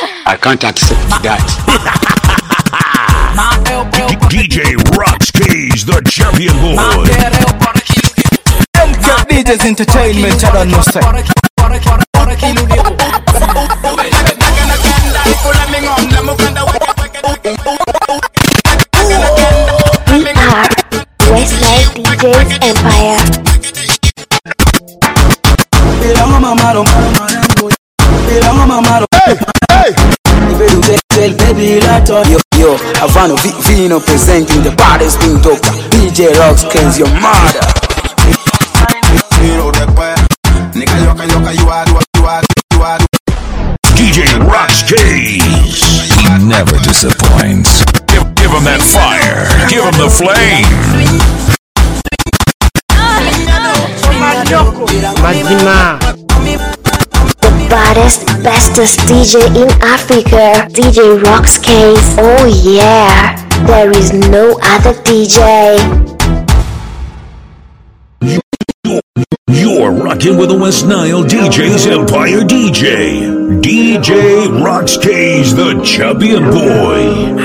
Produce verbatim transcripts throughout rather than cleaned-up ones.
I can't accept that. D J Rocks Keys, the champion boy. M K D J's Entertainment, I don't know, sir. We are Westside D J's Empire. Baby, yo, yo, Havana Vino presenting the baddest thing doctor D J Rocks Keys, your mother. D J Rocks Keys, he never disappoints. Give, give him that fire, give him the flame. The baddest, bestest D J in Africa, D J Rocks Keys. Oh yeah, there is no other D J. You're rocking with the West Nile D J's Empire D J. D J Rocks Keys, the champion boy.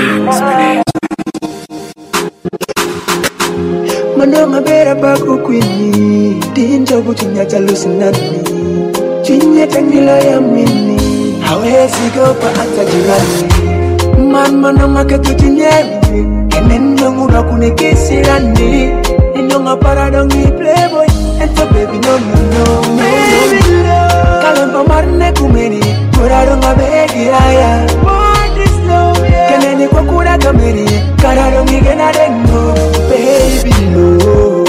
Manoma bera baku kwini Dinjo buchinya jalusinani Chinya tangila ya mini Hawezi gopa ata jirani Man manoma ketu chinyemi Kenendo ngura kune kisirani Inonga paradongi playboy Ento baby no no no Baby love Kalempa marne kumeni Kuradonga begi raya Want this love yeah Keneni kwa kura kameri Karadongi gena dengo Baby love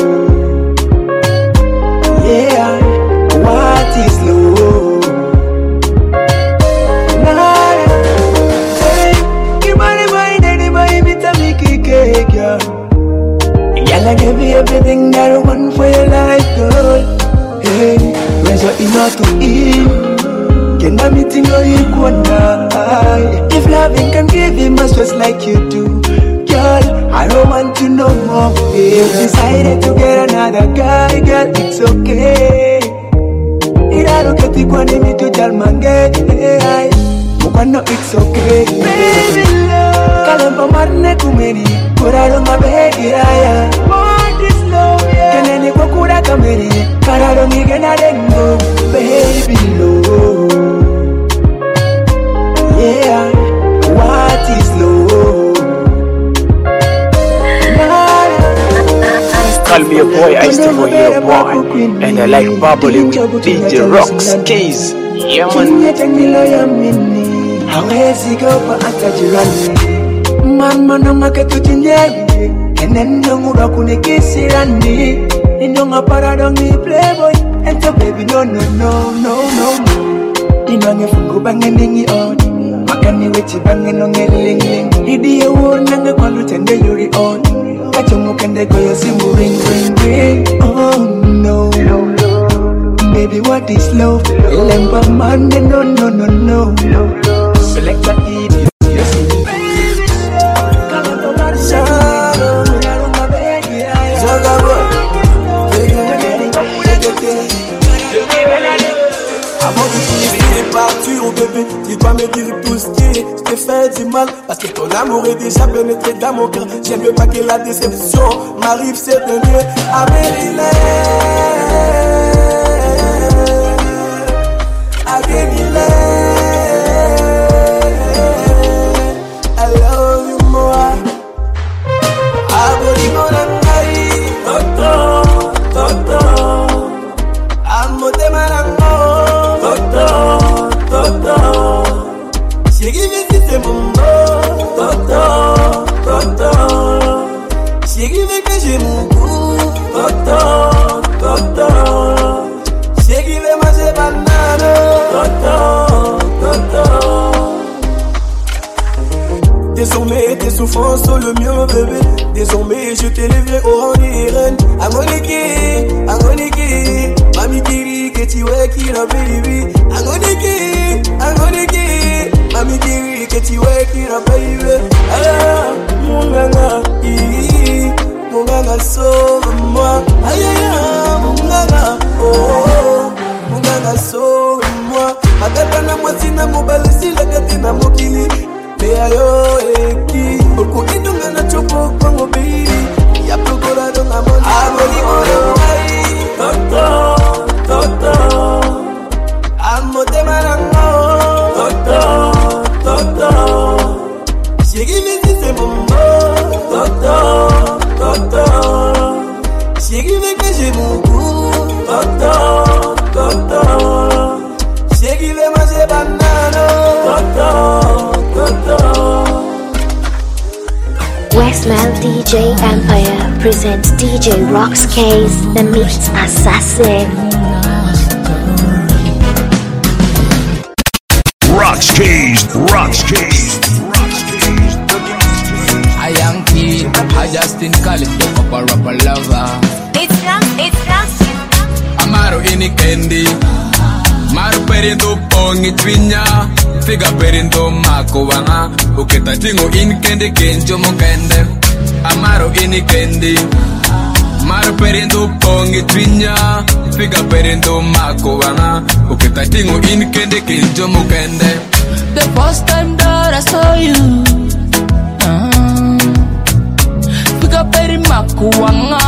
Yeah What is love Nah Hey Kimari mind anybody Bita miki cake yeah Yalla give you everything that you want for your life, girl. Hey, measure enough to eat. Can I meet you equal now? If loving can give him a stress like you do, girl, I don't want to know more. If you decided to get another guy, girl, it's okay. Ira roketi kwa nimi tu jalmange, mukano it's okay. Baby love, kalempa marne kumeni. Kurado mabegi raya Want this love, yeah Keneni kwa kura kameri Karado migena dengo Baby love Yeah What is love Call me a boy, I still for you a boy. And I like bubbling with D J Rocks Keys. Yeah man Chinya tangilo ya mini Hawezi gopa ata jirani Man manoma ketu chinyemi Kenendo ngura kune kisirani Inonga paradongi playboy Ento baby no no no no no Inonge fungu bange ningi on Makani wechi bange nonge ling ling Hidi ya uon nange kwa lutende yuri on Kachongo kende koyo simu ring ring ring Oh no Baby what is love Lemba mande no no no no Select a idiot Partir bébé, tu dois me dire tout ce qui est. Je t'ai fait du mal parce que ton amour est déjà pénétré dans mon cœur. J'aime mieux pas que la déception m'arrive cette nuit. Amélie, Amélie, I love you more. Amélie, mon angai, Toto, Toto, amote malango, Toto. Toto, she give me this mumbo. Toto, Toto, she give me que j'ai mon goût. Toto, Toto, she give me manger banane. Toto, Toto. Désormais tes souffrances sont le mien bébé. Désormais je t'élèverai au rang d'Irène. Amoniki, Amoniki, Mami Kiri, que tu es qui la baby. Amoniki, Amoniki, Mami Kiri, que tu es qui la baby. Ah, mon ganga, mon ganga sauve-moi. Aïe aïe, mon ganga, oh, mon ganga sauve-moi. Matata na mwasi na mobali si la gati na mo ya yo eki. Oku indunga na chopo kwango baby. Ya prokora donga moni. Amoni oro wai. Toto, toto. Amote marango. Toto, toto. Shigi visi se mumbo. Toto, toto. Shigi veke jemugu. Toto, toto. Shigi ve maje banano. Toto, toto. Westmount D J Empire presents D J Rock's Case, the Mix Assassin. Rock's Case, Rock's Case, Rock's Case. I am kid, I just in college, up a rapper lover. It's Ram, it's Ram. Amaro ini candy, Maru perindo pongi twinya, Figa perindo mako wanga, Uketa tingo in candy kenjo mo kende. Amaro ini candy, Maru perindo pongi twinya, Figa perindo mako wanga, Uketa tingo in candy kenjo mo kende. The first time that I saw you, uh, Figa peri mako wanga,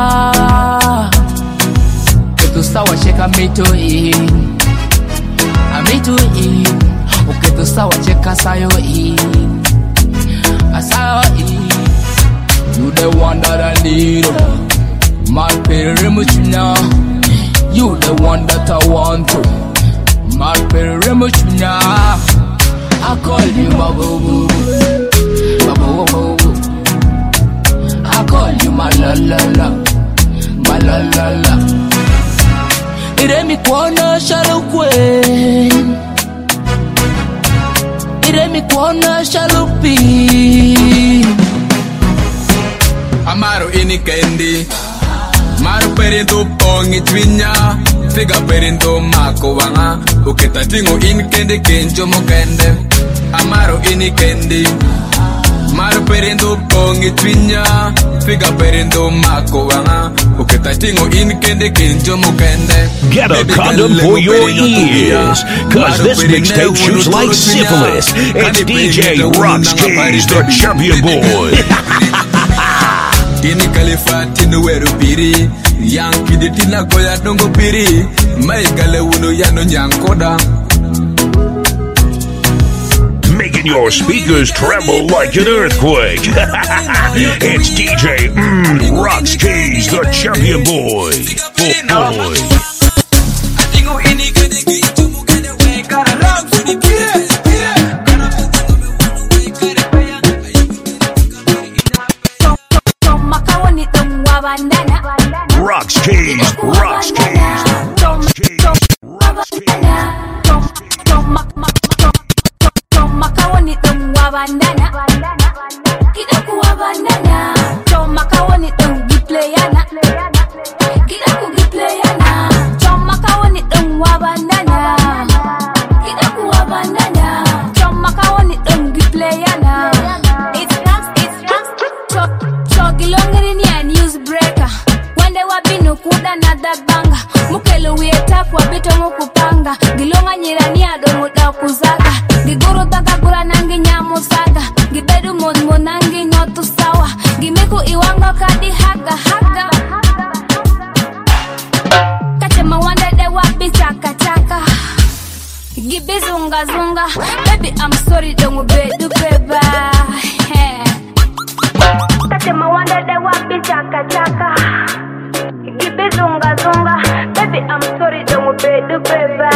Ketu sawa cheka mito in. Me to in, okay to sawa cheka sayo in, asayo in. You the one that I need, my perimuchina. You the one that I want to, my perimuchina. I call you my boo boo, my boo boo. I call you my la la la, my la la la. Iremi kuona shallow queen. Iremi kuona shallow pee. Amaro ini candy, Maru perindo pongi twinya, Figa perindo mako wanga, Uketa tingo in candy kenjo mo kende. Amaro ini candy, Maru perindo pongi twinya, Figa perindo mako wanga, Uketa tingo in candy kenjo mo kende. Get a condom for your ears, cause this mixtape shoots like syphilis. It's D J Rock's Case, the champion boy. Tini Khalifa tinu weru piri, Yankee di tina goya dongo piri, Mai gale uno yano nyankoda. Making your speakers tremble like an earthquake. It's D J mm, Rock's Case, the champion boy. boy. Rock's Case, Rock's Case, Rock's Case, Rock's Case. Gilonga nyirani adongo da kuzaga Gigoro daga gura nangi nyamu saga Gibedu modmo nangi nyotu sawa Gimiku iwanga kadi haga haga Kachema wanda de wabi chaka chaka Gibe zunga zunga Baby I'm sorry dongo bedu beba Kachema wanda de wabi chaka chaka Gibe zunga zunga Baby I'm sorry dongo bedu beba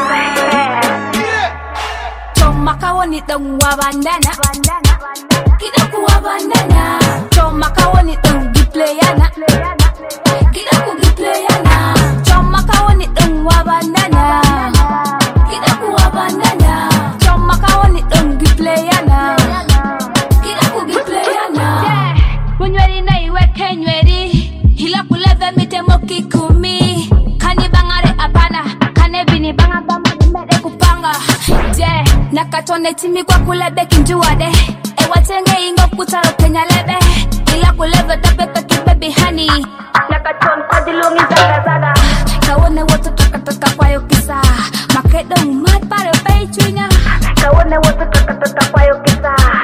Makawoni tong wabandana Kidaku wabandana Chom makawoni tong giplayana Kidaku giplayana Chom makawoni tong wabandana Kidaku wabandana Chom makawoni tong giplayana Kidaku giplayana Munyweri na iwe kenyweri Hila kuleve mitemo kikumi Kani bangare apana Kane bini banga bama dimere kupanga Yeah Nakatone timi kwa kulebe kinjuade Ewa tenge ingo kutaro kenya lebe Ila kuleve tapepe kibebi hani Nakatone kwa dilungi zaga zaga Kawone woto taka taka kwa yo kisa Makedo umad pare pei chunya Kawone woto taka taka kwa yo kisa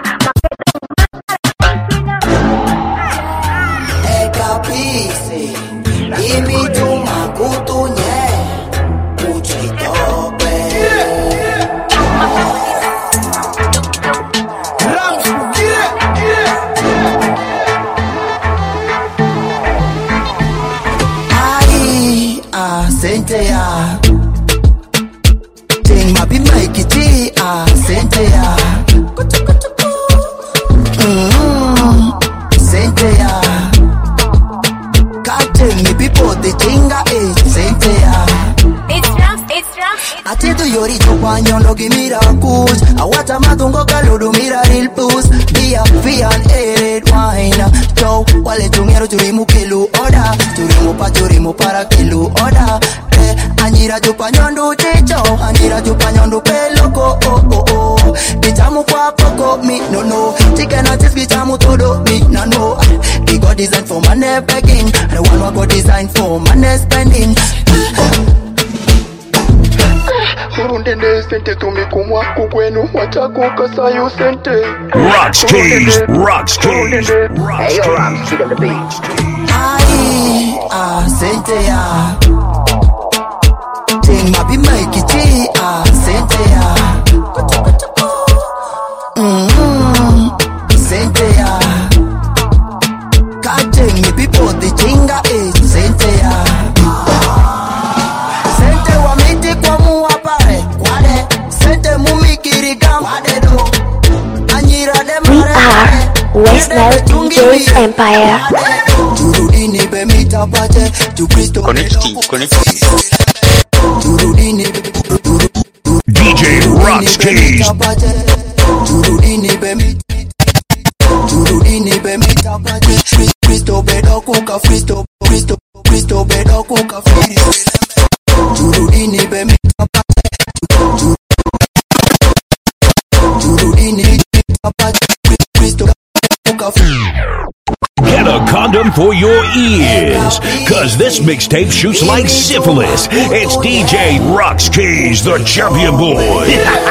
Awata matungo kaludu mira real boost. Bia, via and aided wine. Joe, wale tungero turimu kilu oda. Turimu pa turimu para kilu oda. Eh, anira jupa nyondu chicho. Anira jupa nyondu peloko, oh oh oh. Bichamu kwa poko, me no no. Chicken artist bichamu todo, me no no. He got designed for money begging. The one who got designed for money spending. Urundende sente tumikumwa kukwenu wachako kasayo sente. Rocks Keys, Rocks Keys. Hey yo, I'm still on the beach. Aye, ah, sente ya. Ting mabi maiki chi, ah, sente ya. Mmm, sente ya. Catching me people the chinga eh, sente ya. Sente wa miti kwa muwa pare, wade. Sente mumikiri gam, wade do. Anyira de We mare. are West Nile D J's Empire. Turudini be mita pache, tu Cristo. Connecting, connecting. Turudini D J Rocks Keys. Turudini be mita. Turudini be mita pache. Cristo bedo kuka Cristo, Cristo, Cristo bedo kuka firi. Turudini be mita pache. Turudini mita pache. Cristo kuka firi. Get a condom for your ears, cause this mixtape shoots like syphilis. It's D J Rocks Keys, the champion boy.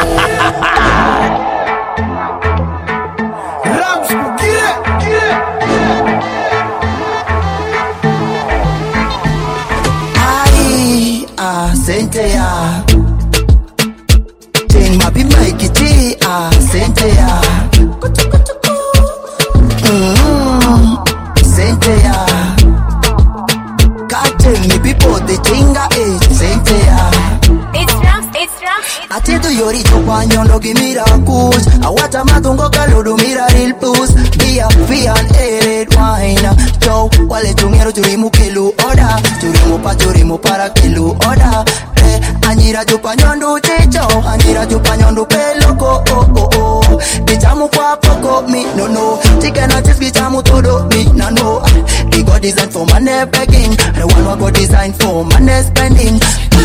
Aye, ah, sente ya. Ting mabi maiki chi, ah, sente ya. Mmm, sente ya. Catching me people the chinga eh, sente ya. It's Rocks, it's Rocks. Atitu yori chupa nyondo gimira kush. Awata matungo kaludu mira real boost. Bia, via and aided wine. Joe, wale tungero turimu kilu oda. Turimu pa turimu para kilu oda. Eh, anyira chupa nyondu chicho. Anyira chupa nyondu peloko, oh oh oh. Bichamu kwa poko, me no no. Chicken artist bichamu todo, me no no. He got designed for money begging. The one who got designed for money spending.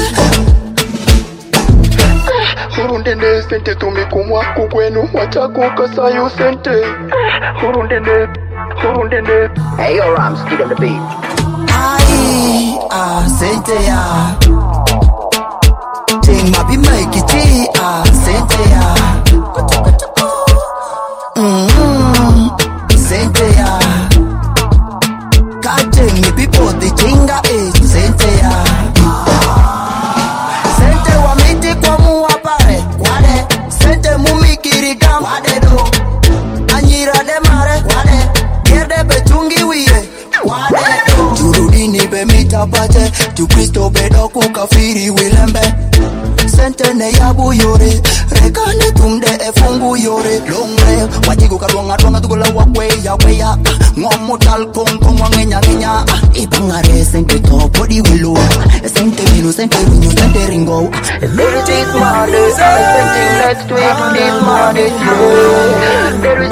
Urundende sente tumikumwa kukwenu wachako kasayo sente. Urundende, urundende. Hey yo, I'm still on the beach. Aye, ah, sente ya. Ting mabi maiki chi, ah, sente ya. Mmm, sente ya. Catching me people the chinga eh, sente ya. Sente wa miti kwa muwa pare, wade. Sente mumikiri gam, wade do. Anyira de mare, wade. Gerde betungi wiye, wade. Turudini be mita pache, tu Cristo bedo kuka firi wilembe. Sente ne yabu yore, rekane tumde e fungu yore. Longre, wajigu kadwanga twanga tukula wakwe ya weya. Ngomu tal kong kong wangenya ngenya. Ibangare sente to podi wilo. Sente minu, sente rinyo, sente ringo. There is money, something next week, this money, there is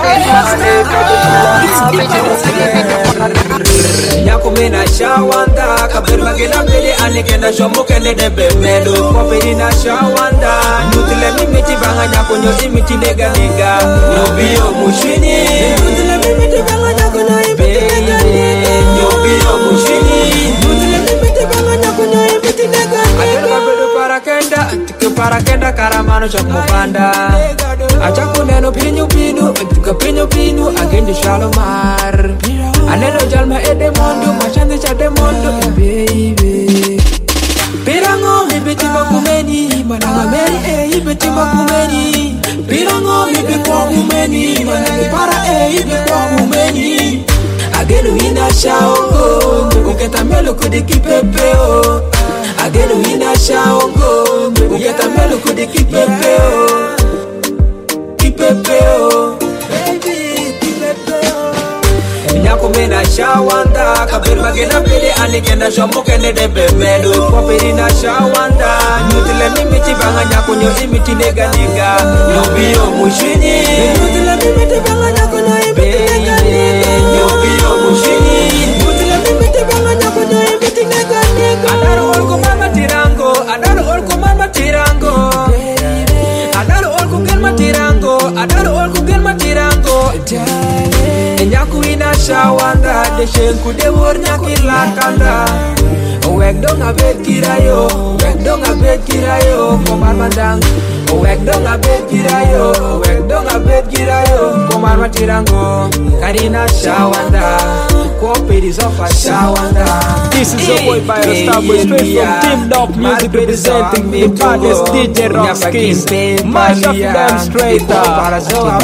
money. Nyako mena shawanda, kabir magena bele anekenda shomo kende de bemelo. Koperi na shawanda, nutile mimiti banga nyako nyo imiti nega nega. Nobio mushini, nutile mimiti banga nyako nyo imiti nega nega. Nobio mushini, nutile mimiti banga nyako nyo imiti nega nega. Adelka bedo parakenda, tike parakenda karamano chak mubanda. Achako neno pinyu pinu, tike pinyu pinu, agendi shalomar. Aneno jalma e demondo, machande cha demondo, baby. Pirango hibiti makumeni, mananga meri e hibiti makumeni. Pirango hibi kwa kumeni, mananga para e hibi kwa kumeni. Agenu ina shaongo, uketa melo kudiki pepeo. Agenu ina shaongo, uketa melo kudiki pepeo. Kipepeo, baby, kipepeo. Nyako na shawanda kaber magena pele anikenda shomo kende de bebedo poperi na shawanda nutile mimiti banga nyakunyo imiti nega nega nobio mushini nutile mimiti banga nyakunyo imiti nega nega nobio mushini nutile mimiti banga nyakunyo imiti nega nega adaro olko mama tirango adaro olko mama tirango adaro olko gelma tirango adaro olko gelma tirango nyaku ina shawanda de shenku de wor nyaki lakanda wek dong abet kirayo wek dong abet kirayo komar mandang wek dong abet kirayo wek dong abet kirayo komar matirango karina shawanda kopedi sofa shawanda. This is your boy by a star boy straight from Team Dog Music representing the baddest D J Rockskins. Mash up them straight up.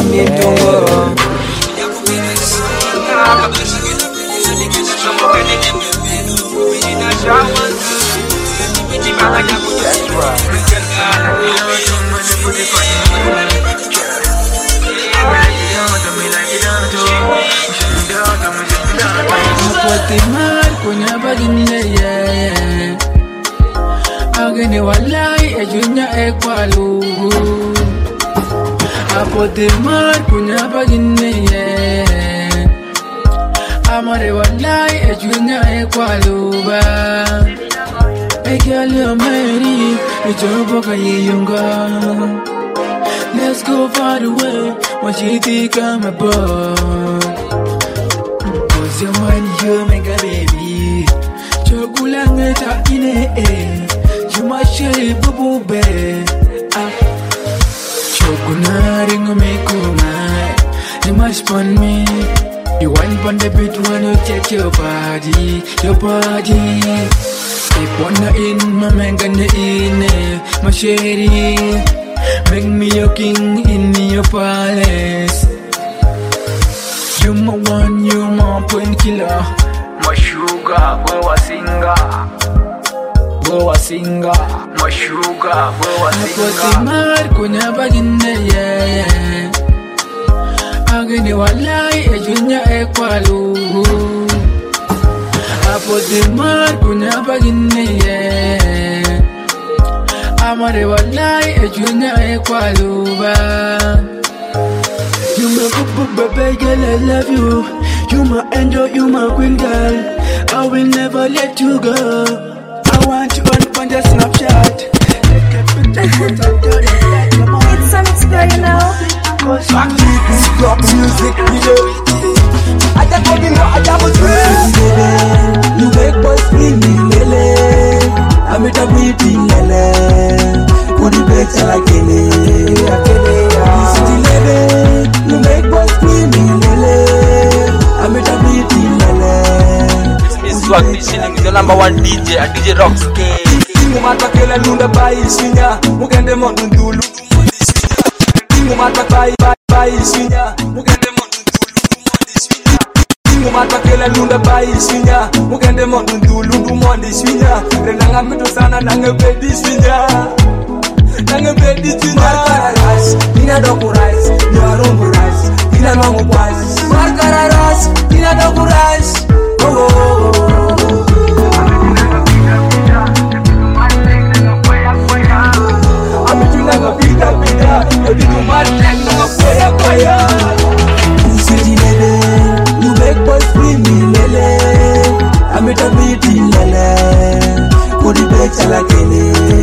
Apotimar kunya bagine ye agene walai ejunya ekwalu Apotimar kunya bagine ye amare walai ejunya ekwalu ba Egali ameri ejobo kayunga Let's go far away when she think I'm a boy You're mine, you make a baby. Chokulangeta ine eh. You my share bubu be. Ah. Chokunari ngo make my. You must pon me. You want pon the beat when you take your body, your body. If wanna in my mangane ine, my sherry. Make me your king in your palace. You my one, you my painkiller. My sugar, boy was singer. Boy was singer. My sugar, boy was singer. Apotimar kunya bagine ye. Agene walai ejunya ekwalu. Apotimar kunya bagine ye. Amare walai ejunya ekwalu ba. You my boo baby girl, I love you. You my angel, you my queen girl. I will never let you go. I want you on on the Snapchat. It's Sonic Square, you know. Rock music, video. I just want you know I just want you. You make boys screaming, lele. I'm at a meeting, lele. Could you bet like lele? You make boys screaming, lele. I'm at a meeting, lele. Miss Swag D J, the number one D J at D J Rockskins. Tingu matakela lunda bai sinya, mugende mondundulu. Tingu matakai bai bai sinya, mugende mondundulu. Tingu matakela lunda bai sinya, mugende mondundulu mondi sinya. Renanga mito sana nange bedi sinya. Nange bedi sinya. Margaritas, ina doku rice, ni arungu rice, ina mangu rice. Margaritas, ina doku rice. Oh oh oh. You make boys screaming, lele. I'm at a meeting, lele. Could you bet like lele?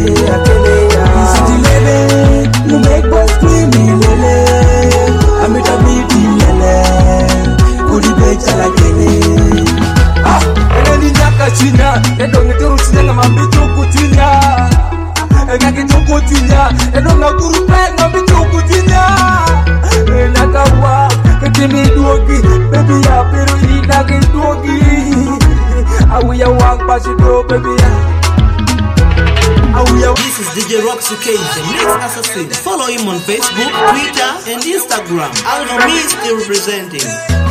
You make boys screaming, lele. I'm at a meeting, lele. Could you bet like lele? Ah, and then in Yakachina, and don't get to see them, I'm Kutina. And I can talk with you, and I'm not good back, I'm talk with you. And I got walk, and give me doggy, baby, I'll be eating again doggy. I will walk past your door, baby. This is D J Rockskins, the Mix Assassin. Follow him on Facebook, Twitter, and Instagram. Algo Me still representing.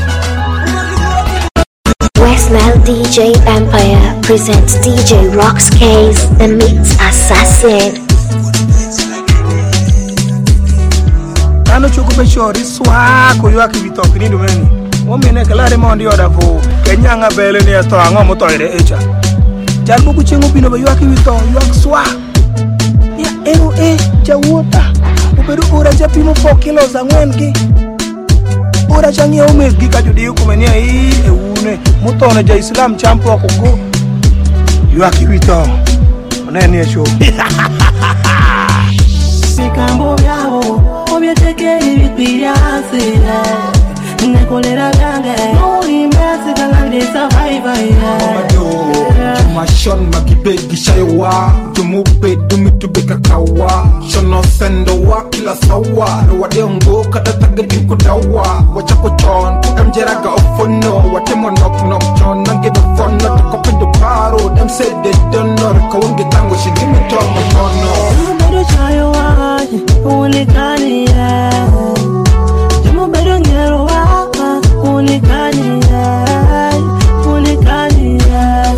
Westmel D J Empire presents D J Rockskins, the Mix Assassin. Ano choko be shori swako yo akibito kinindo meni. Omine kalare mondi oda fu kenyanga bele ni to ango mo toire echa. Jal buku chengu bino ba yuaki wito yuak swa. Ya eno e chawota. Ubedu ura cha pimo four kilos angwen ki. Ura changi ya umes gika judi kumenia hii e une. Mutone ja Islam champu wa kuku. Yuaki wito. Oneni ya show. Sikambo yao, obieteke ibitiriase. Nekolera gange, uri mesi kalande survivor. Mashon makibegi shaywa, tumupe dumitu beka kawa. Shono sendo wa kila sawa, wade ongo kada tagadi kudawa. Wacha kuchon, kamjera ga ofono, wate monok nok chon, nange the fun, not to copy the paro. Them said they don't know, kawange tango, she give me talk mono. Better shaywa, unikani ya. Jumu better ngerwa, unikani ya, unikani ya.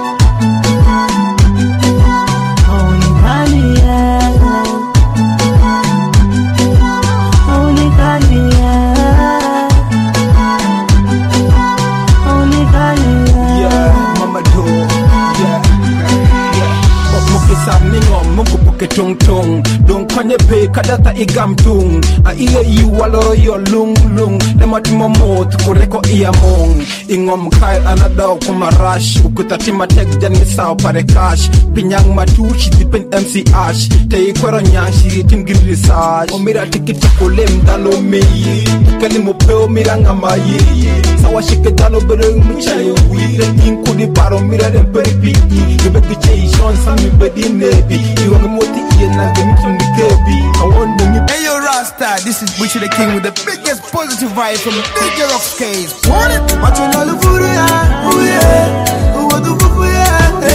Tung tung, don't kanye pe kadata igam tung. A iye you waloro yo lung lung. Lemati momot kureko iya mong. Ingom kai anadaw kumarash. Ukutatima tek jani sao pare cash. Pinyang matushi dipin M C Ash. Te ikwero nyashi tingiri saj. Omira tikita kulem dano meye. Kali mopeo miranga maye. Sawa shike dano bereng mchaye wile. Inkudi baro mira dem peripi. Yubeki cheishon sami bedi nebi. Iwange moti iye nange mitum di kebi. I want them. Hey yo Rasta, this is Butcher the King with the biggest positive vibe from D J Rock's case. Want it? Watch on all the food, yeah. Oh yeah. Oh what the fuck, yeah.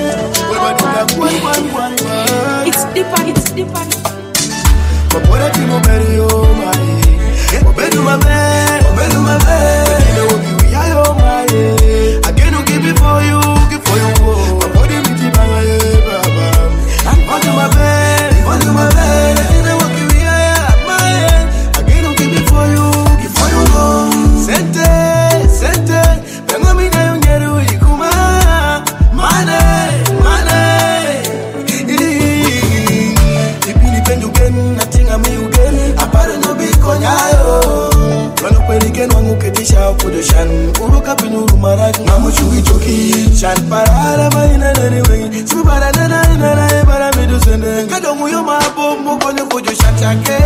It's deeper, it's deeper. But what I think about you, my. What better my man? What better my man? You know what we are, my. I can't give it for you, give for you. My body me deep, my. What do my bed? What do my bed? You know what we are, my. I can't give it for you, give for you. Sente, sente. Vengo mi na yung yeru ikuma. Mane, mane. Ipini penju gen, nothing am you gen. Apare no bi konyayo. Wano kweli gen wangu ketisha ukudoshan. Uruka pinuru maraj, ngamu chui choki. Shan parara maina nene wengi. Subara nana nana ebara midu sende. Kadongu yo mabo mukone kudoshan chake.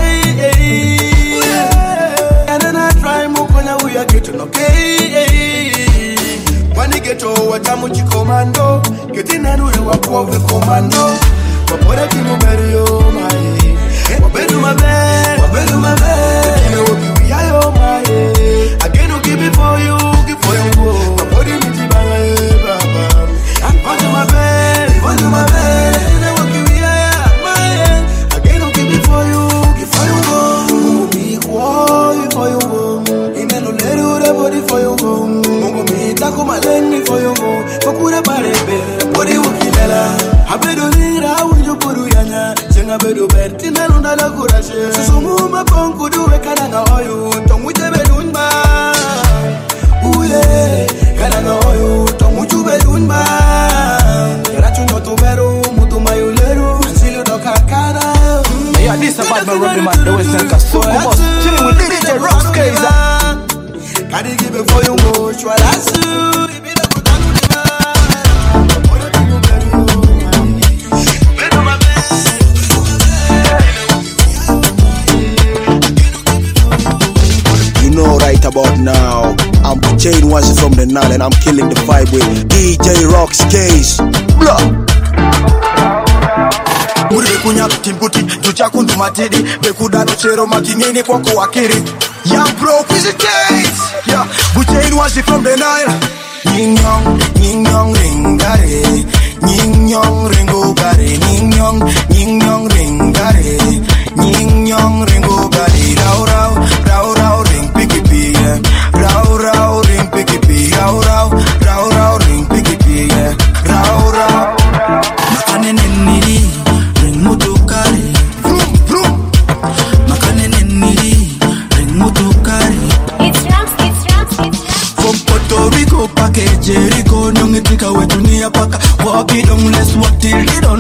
Nana try mukone uya geto no kei. Wani geto watamu chikomando. Geti nanure wakuove komando. Wapore timu beri yo mae. Wabedu mabe, wabedu mabe. You know what we are yo mae. I can't give it for you, give for you. Wapore miti banga baba. Want my bed, want my bed. You know what we are mae. I can't give it for you, give for you. Mungu mi kwa for you. Ineno leru de body for you. Mungu mi tako maleni for you. Fakura barebe, body wakilala. Abedo lira unjo kuru yanya. Senga bedo berti na lunda la kurashe. Susumu maponku duwe kananga oyu. Tongu jebe dunba. Uye, kananga oyu. Tongu jube dunba. Rachu nyoto beru, mutu mayuleru. Ansilu doka kana. Yeah, this about my rubbing man, the Western Kasuku boss. Chilling with D J Rock's case. Kadi give it for you, mo. Shwalasu. Right about now, I'm Chain Once from the Nile and I'm killing the vibe with D J Rock's case. Blah. Uri kunya kutimbuti, juja kundu matidi, bekuda no chero makinini kwa kuwakiri. Young bro, quiz the case. Yeah, Chain Once from the Nile. Ying yong, ying yong ringare, ying yong ringo gare, ying yong, ying yong ringare, ying yong ringo gare, rau rau, rau rau ring picky pee, yeah. Rau rau ring picky pee, rau rau, rau rau ring picky pee, yeah. Rau rau, makane neniri, ring mutukare, vroom vroom, makane neniri, ring mutukare. It's Rams, it's Rams, it's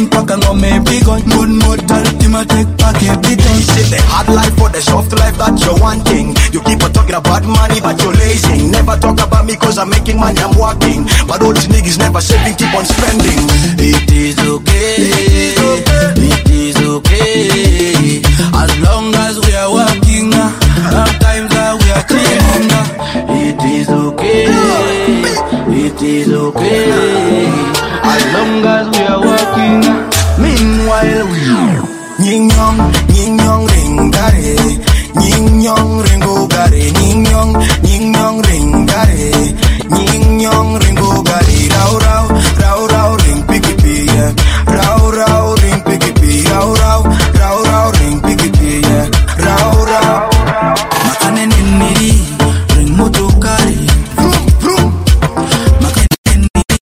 pack and go me big on. Good mortal, him a take back every time. Is it the hard life or the soft life that you're wanting? You keep on talking about money but you're lazy. Never talk about me cause I'm making money, I'm working. But all these niggas never saving, keep on spending. It is okay, it is okay, as long as we are working. Sometimes uh, we are cleaning. It is okay, it is okay, as long as we are working. Meanwhile we Nying yong, nying yong ring gare, nying yong ringo gare, nying yong, nying yong ring gare, nying yong ringo gare. Rau rau, rau rau ring piki pi, rau rau ring piki pi, rau rau, rau rau ring piki pi, rau rau. Makane nini ring moto kare, vroom vroom. Makane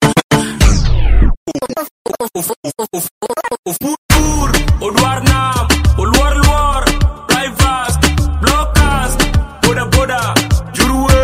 nini. Odwar nam, olwar lwar, drive fast, blockers, boda boda, juruwe.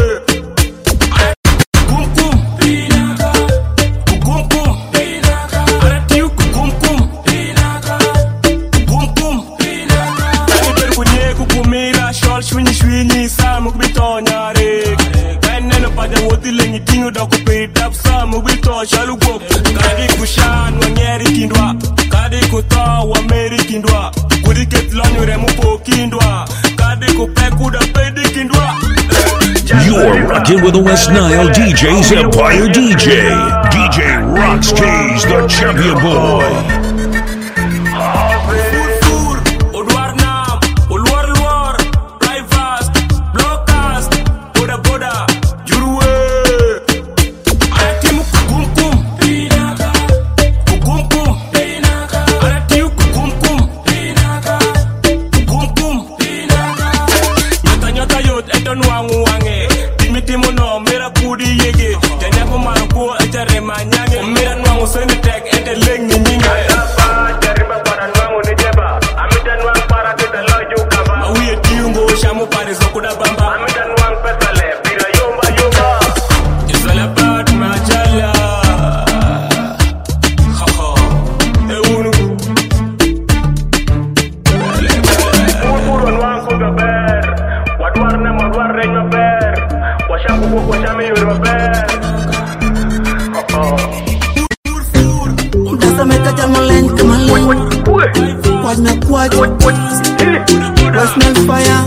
Kum kum, pinaka, kum kum, pinaka, aratiu kum kum, pinaka, kum kum, pinaka. Tani ter kunye kukumira, shol shwini shwini, samu kubito nyare. Kane no pada woti lengi tingu da kupita, samu kubito shalugo. Kadi kushan wanyeri kindwa. Kade kuta wa meri kindwa, kudi ketlonyo remu po kindwa, kade kupe kuda pedi kindwa. You're rocking with the West Nile D J's Empire D J, D J Rox Keys, the champion boy. Odwar nam, olwar lwar, drive fast, blockers, boda boda, juruwe. Ayatimu kum kum, pinaka, kum kum. Wangu wange, dimitimo no mera kudi yege, janya ko marko ajare manyange, mera nwangu sene tek ente lengi nyinga. Ayaba jariba para nwangu ni jeba, amita nwang para kita loju kaba. Awiye tiungo shamu pare zokuda bamba, amita nwang pesale bira yomba yomba. It's all about majala. Ha ha, e unu. Uru nwang ko gaber, wadwar na madwar reño ber, washamu ko washame yoro ber. Dasa meka jamaleng kamaleng, kwaj na kwaj, west nel fire.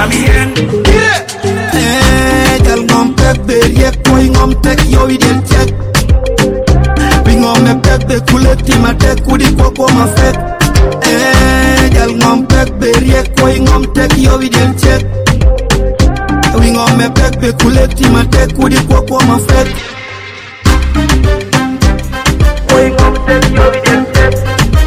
Eh, jal ngom pek ber yek koy ngom tek yo idel check. Bi ngom me pek be kuleti ma tek kudi koko ma fek. Eh, jal ngom pek ber yek koy ngom tek yo idel check. Bi ngom me pek be kuleti ma tek kudi koko ma fek. Koy ngom tek yo idel check.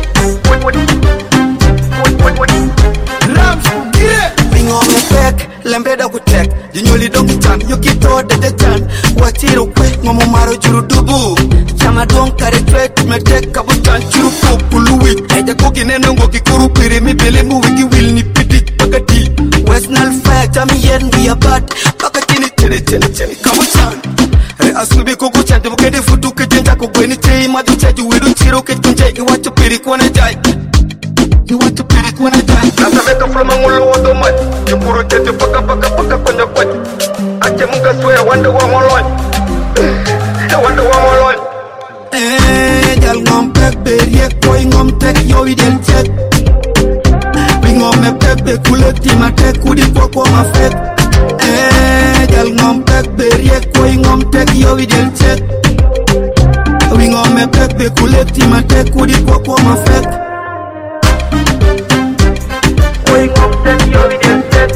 Rams kire. Bi ngom me pek lembe da ku tek. Jinyoli dongi chan yukito de de chan. Wachiro kwe ngomo maro juru dubu. Chama don kare tret me tek kabu chan churu ko puluwi. Eja koki neno ngoki kuru piri mi bele mu wiki will ni piti pakati. West Nile fire jami yen we are bad. Pakati ni chene chene chene kabu chan. Re asubi koko chan te mukede futu ke jenja ko gweni chei madu cheju wiru chiro ke kunje iwacho piri kwana jai. Iwacho piri kwana jai. Nasa meka from angulu wado mat. Yumpuru chete paka paka paka kwenye kwet. Ache muka swear wanda wa molon. Wanda wa molon. Eh, jal ngom pek ber yek koy ngom tek yo idel check. Bi ngom me pek be kuleti ma tek kudi koko ma fek. Eh, jal ngom pek ber yek koy ngom tek yo idel check. Bi ngom me pek be kuleti ma tek kudi koko ma fek. Koy ngom tek yo idel check.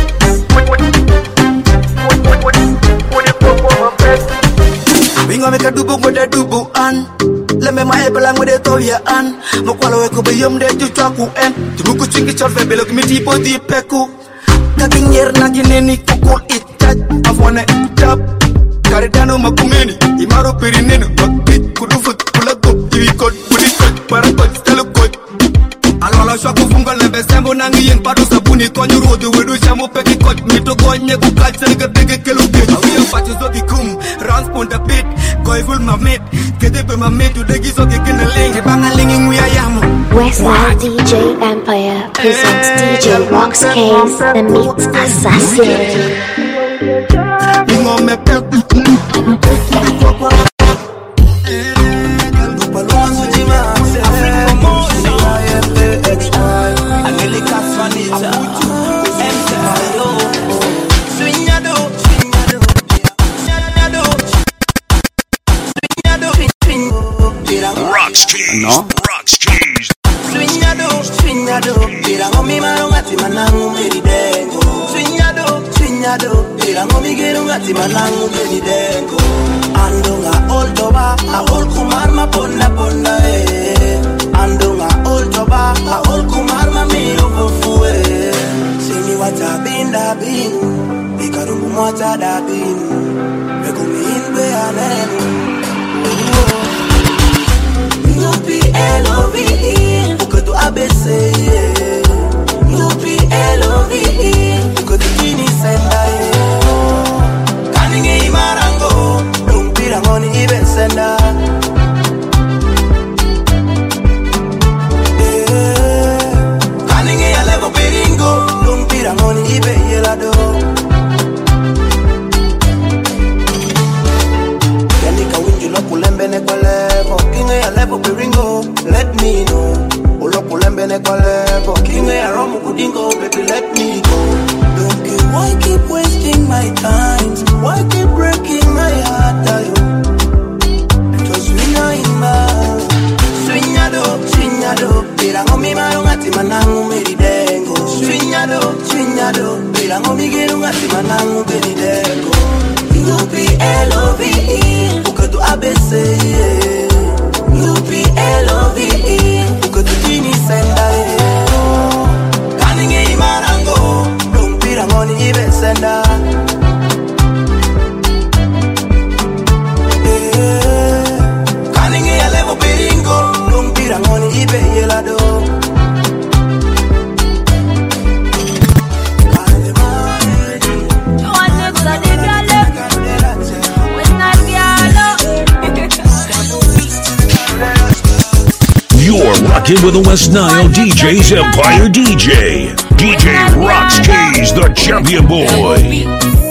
Bingo me ka dubu go de dubu an. Le me ma e bela ngode to ya an. Mo kwalo e ko be yom de ju chaku en. Tu ku chingi chol fe belo mi tipo di peku. Ka kinyer na gineni kukul itat. Afone tap. Kare dano makumeni. Imaro perineno. Bakbit kudu fut kula go. Iwi kod kudi kod. Para kod stelo kod. Alwala shwa kufunga lembe sembo nangi yen pado sabuni konyu rodo wedu shamu peki kod. Mito gonye kukal selga bege kelu bit. Awi yo pacho zo di kum. Rounds pon the beat. Go boy full my mate. Get up my mate to the gizo ke kena lenge bangalinging we ayamo. West Nile D J Empire presents D J Rox Case, the Mix Assassin. No? Rox Keys. Swinyado, swinyado, pirango mi marongati manangu meridengo. Swinyado, swinyado, pirango mi gerungati manangu meridengo. Andonga oltoba, a olkumar ma ponda ponda eh. Andonga oltoba, a olkumar ma miro fufue. Simi wata binda bin, ikarumbu mwata da bin. Beko mi inbe anenu. U P L O V E, pourquoi tu A B C? U P L O V E, pourquoi tu finis senda? Kaninge imarango, lumpira ngoni ibe senda. Kaninge ya levo peringo, lumpira ngoni ibe yelado. Yanika winju lo kulembene kwa levo. Ya level Biringo, let me know. Ulokulembe ne kwa level. King ya Romu Kudingo, baby, let me go. Don't you, why keep wasting my time? Why keep breaking my heart, are you? Cause we know in love. Swinyado, swinyado, pirango mi marungati manangu meridengo. Swinyado, swinyado, pirango mi gerungati manangu meridengo. U P L O V E, ukatu A B C, yeah. U P L O V E, uko tutini senda eh. Kaninge imarango, lumpira ngoni ibe senda eh. Kaninge ya levo peringo, lumpira ngoni ibe yelado. You're rocking with the West Nile D J's Empire D J. D J Rox Keys, the champion boy.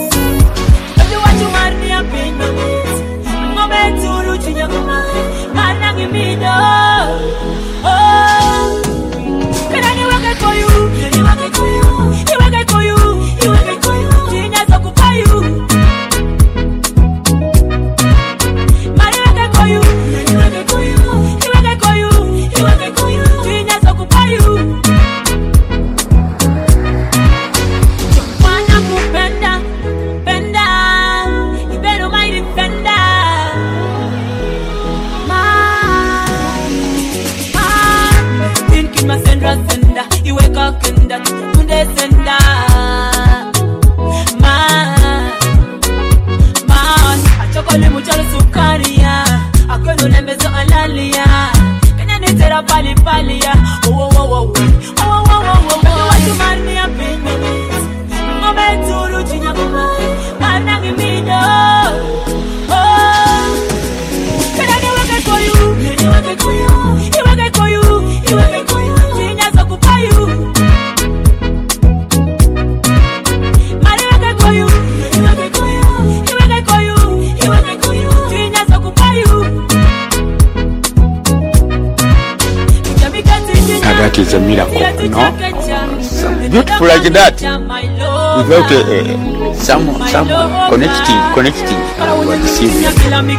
That is a miracle, no? Beautiful like that, without uh, some some connecting connecting uh, with the city.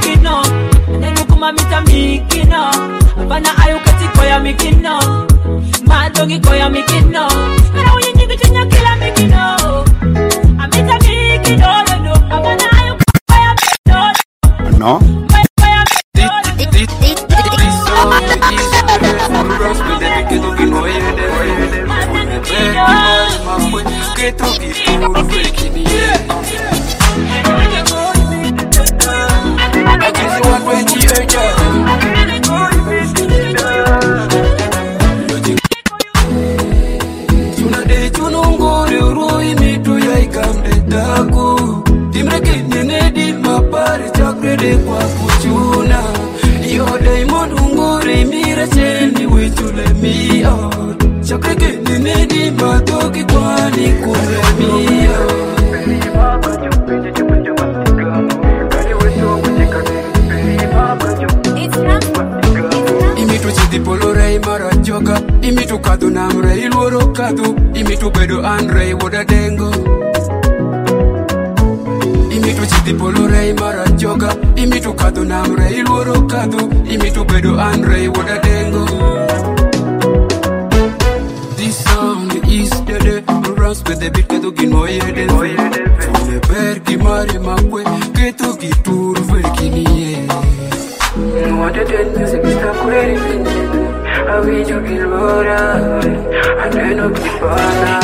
No? Timre kinene di mapari chakre de kwa kuchu kadu imitu bedo Andre woda dengo imitu chiti polo rei mara joga imitu kadu namre ilworo kadu imitu bedo Andre woda dengo. This song is the day runs with the beat ketu gin moyede fune per ki mari makwe ketu gitur verkinie what the ten music is the query I wish you could roll out and then up the banana.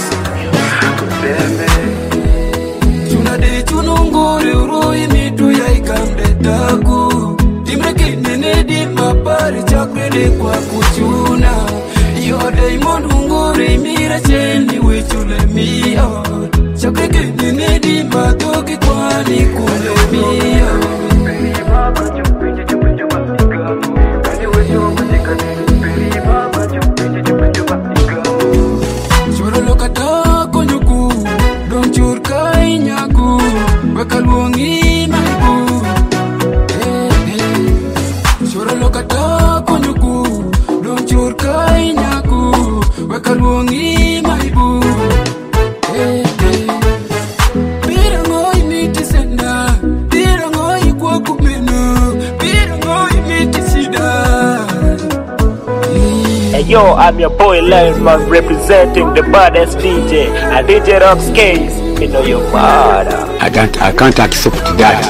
Tuna de tunungore uroi mitu ya ikamde taku Timreke nene di mapari chakre de kwa kuchuna Yode imondungore mira cheni wechule miyo Chakre nene di matoki kwa ni kule miyo Wakaluongi maibu hey, hey. Shura lokata konyuku Don churka inyaku Wakaluongi maibu hey, hey. Pirango imiti senda Pirango ikwa kumeno Pirango imiti sida Hey yo, I'm your boy Lensman representing the baddest D J and D J Rox Case. You know your father. I can't, I can't accept that.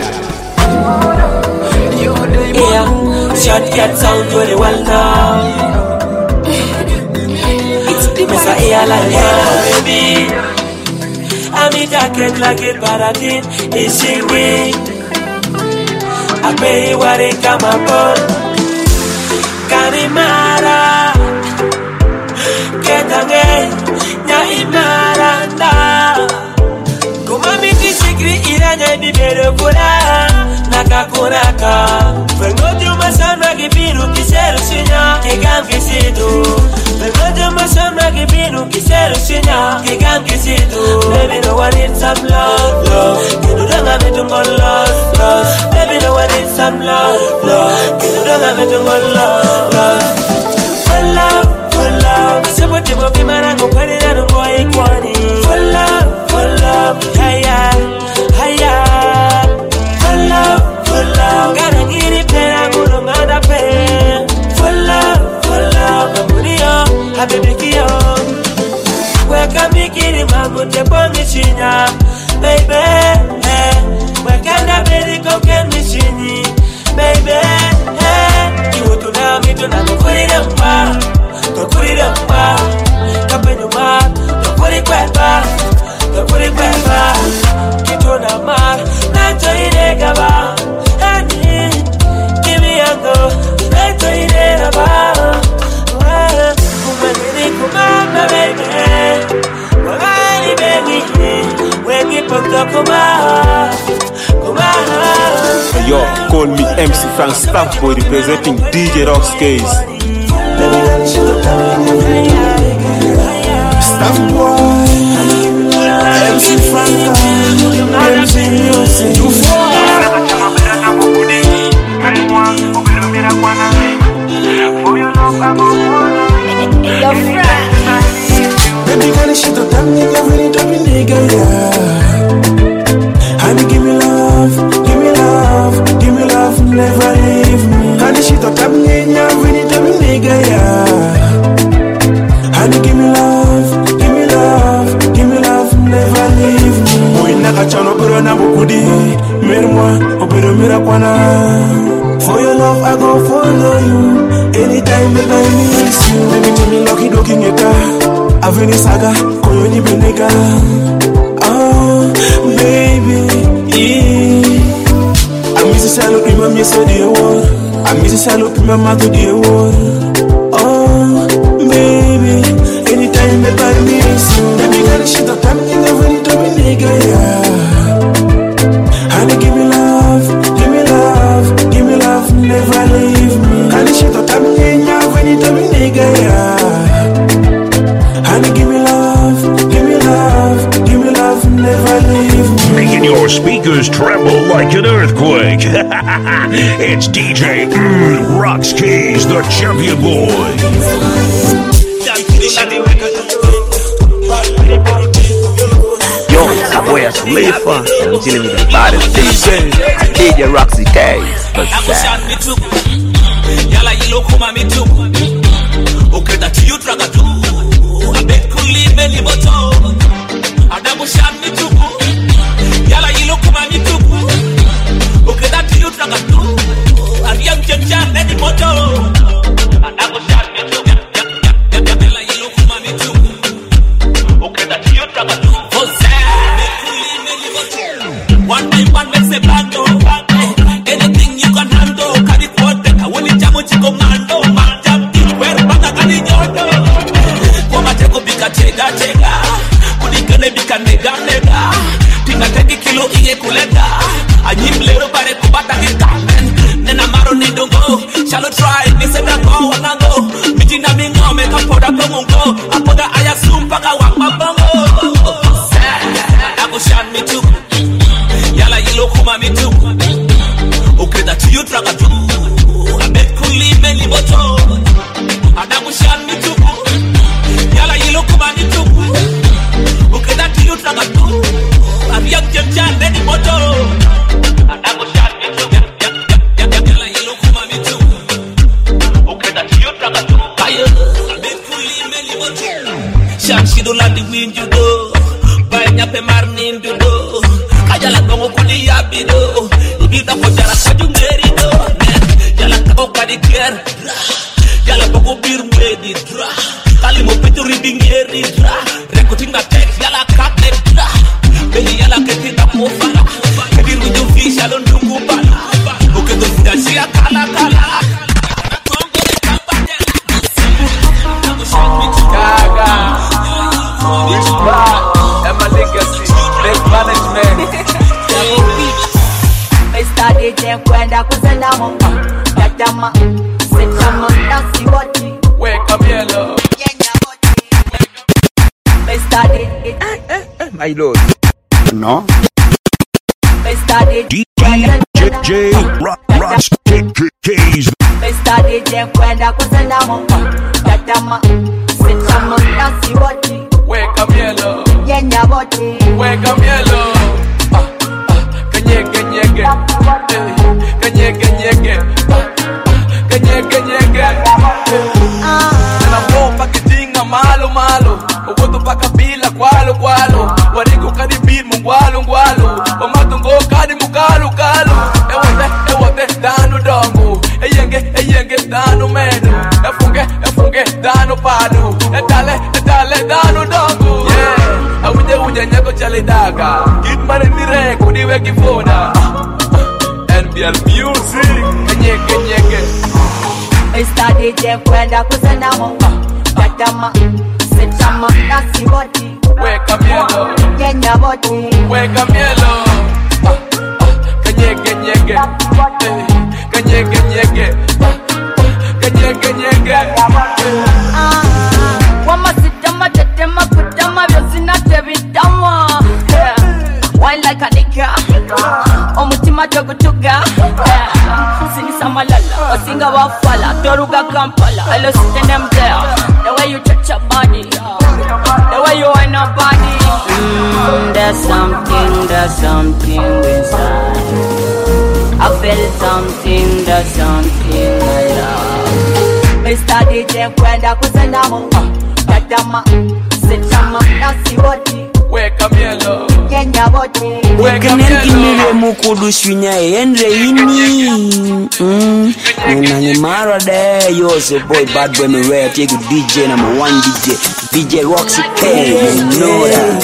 Yeah, shot cat sound very well now. It's the Mesa Ealaya, baby. I'm in jacket like a paradigm. Is she weak? I pay what it come upon. Karimara, get again, ya imaranda. Kumami kisikri iranya bibero kura nakakuraka Vengojo masama kibiru kiseru sinya kigam kisidu Vengojo masama kibiru kiseru sinya kigam kisidu Baby no one needs some love, love Kidu danga metungo love, love Baby no one needs some love, love Kidu danga metungo love, love For love, for love Sebo tibo bimarango kwani na nungo ikwani For love For love, haya, haya For love, for love Gana ngiri pera muro ngada pe For love, for love Mamurio, habibikiyo Weka mikiri mangu te pongi chinya Baby, eh Wekanda beri koken michini Baby, eh Iwutu na mitu na kukurira mpa Kukurira mpa Kapenyuma, kukuri kwepa Kukuri kwepa Kitona mar Nanto iregaba Ani Kimi yango Nanto iregaba Kumagini kumama baby Wagani baby Wengi ponto kuma Kuma Yo, call me M C Frank Staffboy representing D J Rox Case. Staffboy M C Frank M C Music Too far Baby, can you shit up that nigga when you drop a nigga, yeah Honey, give me love, give me love, give me love, never leave me Honey, shit up that nigga when you drop a nigga, yeah Honey, give me love, give me love, give me love, never leave me Moi naka chano bro na bukudi Mermwa, obero mirakwana For your love, I go follow you Anytime that I miss you Baby, tell me lucky doki ngeka Aveni saga, koyo ni benega Oh, baby yeah. I miss you, I look miss you, dear world I miss you, I look my dear world Oh, baby Anytime that I miss you Baby, got a shit up, I'm in the way to be nigga, yeah Honey, give me love, give me love, give me love, never leave me Honey, shit up, I'm in the way to be nigga, yeah Honey, give me love, give me love, give me love, never leave me Making your speakers tremble like an earthquake. It's D J mm, Rox Case, the champion boy. boy Aslifa, and I'm chilling with the baddest D J, D J Roxy K. Yala yilo kuma mituku uketa tiyu traga tu abekuli meli moto adabu shan mituku yala yilo kuma mituku uketa tiyu traga tu ariam chencha nedi moto adabu shan mituku yala yilo kuma mituku uketa tiyu traga tu abekuli meli moto one time one makes a bando anything you can handle carry quarter woni jamo chiko mando majam where banga kani nyodo kwa mateko bika chega chega kunikane bika nega nega tinga teki kilo iye kuleta anyim lero bare kubata kitamen nena maro nidongo shall try me say that go wanna go mitina mingo me kapoda komungo apoda aya sumpaka wa mabongo ako shan me too yala yilo kuma me too ukeda tiyu traga tu abekuli meli moto adamu shan mituku yala yilo kuma mituku ukeda tiyu traga tu abiyam jemjan nedi moto adamu shan mituku yala yilo kuma mituku ukeda tiyu traga tu abekuli meli moto shan shido landi winju do banya pe marnin do kajala gongo kuli yabido ibida ko jara kajungeri do yala ko kadi ker yala ko bir medi dra kali mo pitu ribingeri dra rekotinga tek yala kate dra beli yala ketinga ko fala kadi ruju fisha lo ndungu bala oke do fidashia kala kala gaga respect and my legacy big management Mister D J kwenda kuzenda monga Tatama Sitama nasi boti Wake up yellow Mister D J My lord. No. Mister D J D J Rox Keys. Mister D J kwenda kuzenda monga Tatama Sitama nasi boti Wake up yellow Yenya boti Wake up yellow Kanyege nyege Kanyege nyege Kanyege nyege Nanamopa kitinga malo malo Ugoto paka bila kwalo kwalo Wariku kadi bil mungwalo ngwalo Wamatungo kadi mukalu kalu Ewote ewote danu dongo Eyenge eyenge danu menu Efunge efunge danu padu Etale etale danu dongo Yeah Awuje uje nyeko chale daga Kitmane nire kudiwe kifona N B L Music Kanyege nyege Mister D J kwenda kuzenda monga Tatama Sitama nasi boti Wake up yellow Yenya boti Wake up yellow Kanyege nyege Kanyege nyege Kanyege nyege Wama sitama tetema kutama Vyosina tebitama Wine like a nigga Omutima jogutuga Sini samalala Osinga wafala Toruga Kampala I lost in them there The way you touch your body The way you wind your body mm, There's something, there's something inside I feel something, there's something I love Mister D J kwenda kuzenda monga Tatama Sitama nasi boti Wake up yellow Kenya boti Wake up yellow Mukudu swinya endre ini mm. Unani mara de Yo so boy bad boy me rare Take D J number one D J D J Roxy K You know that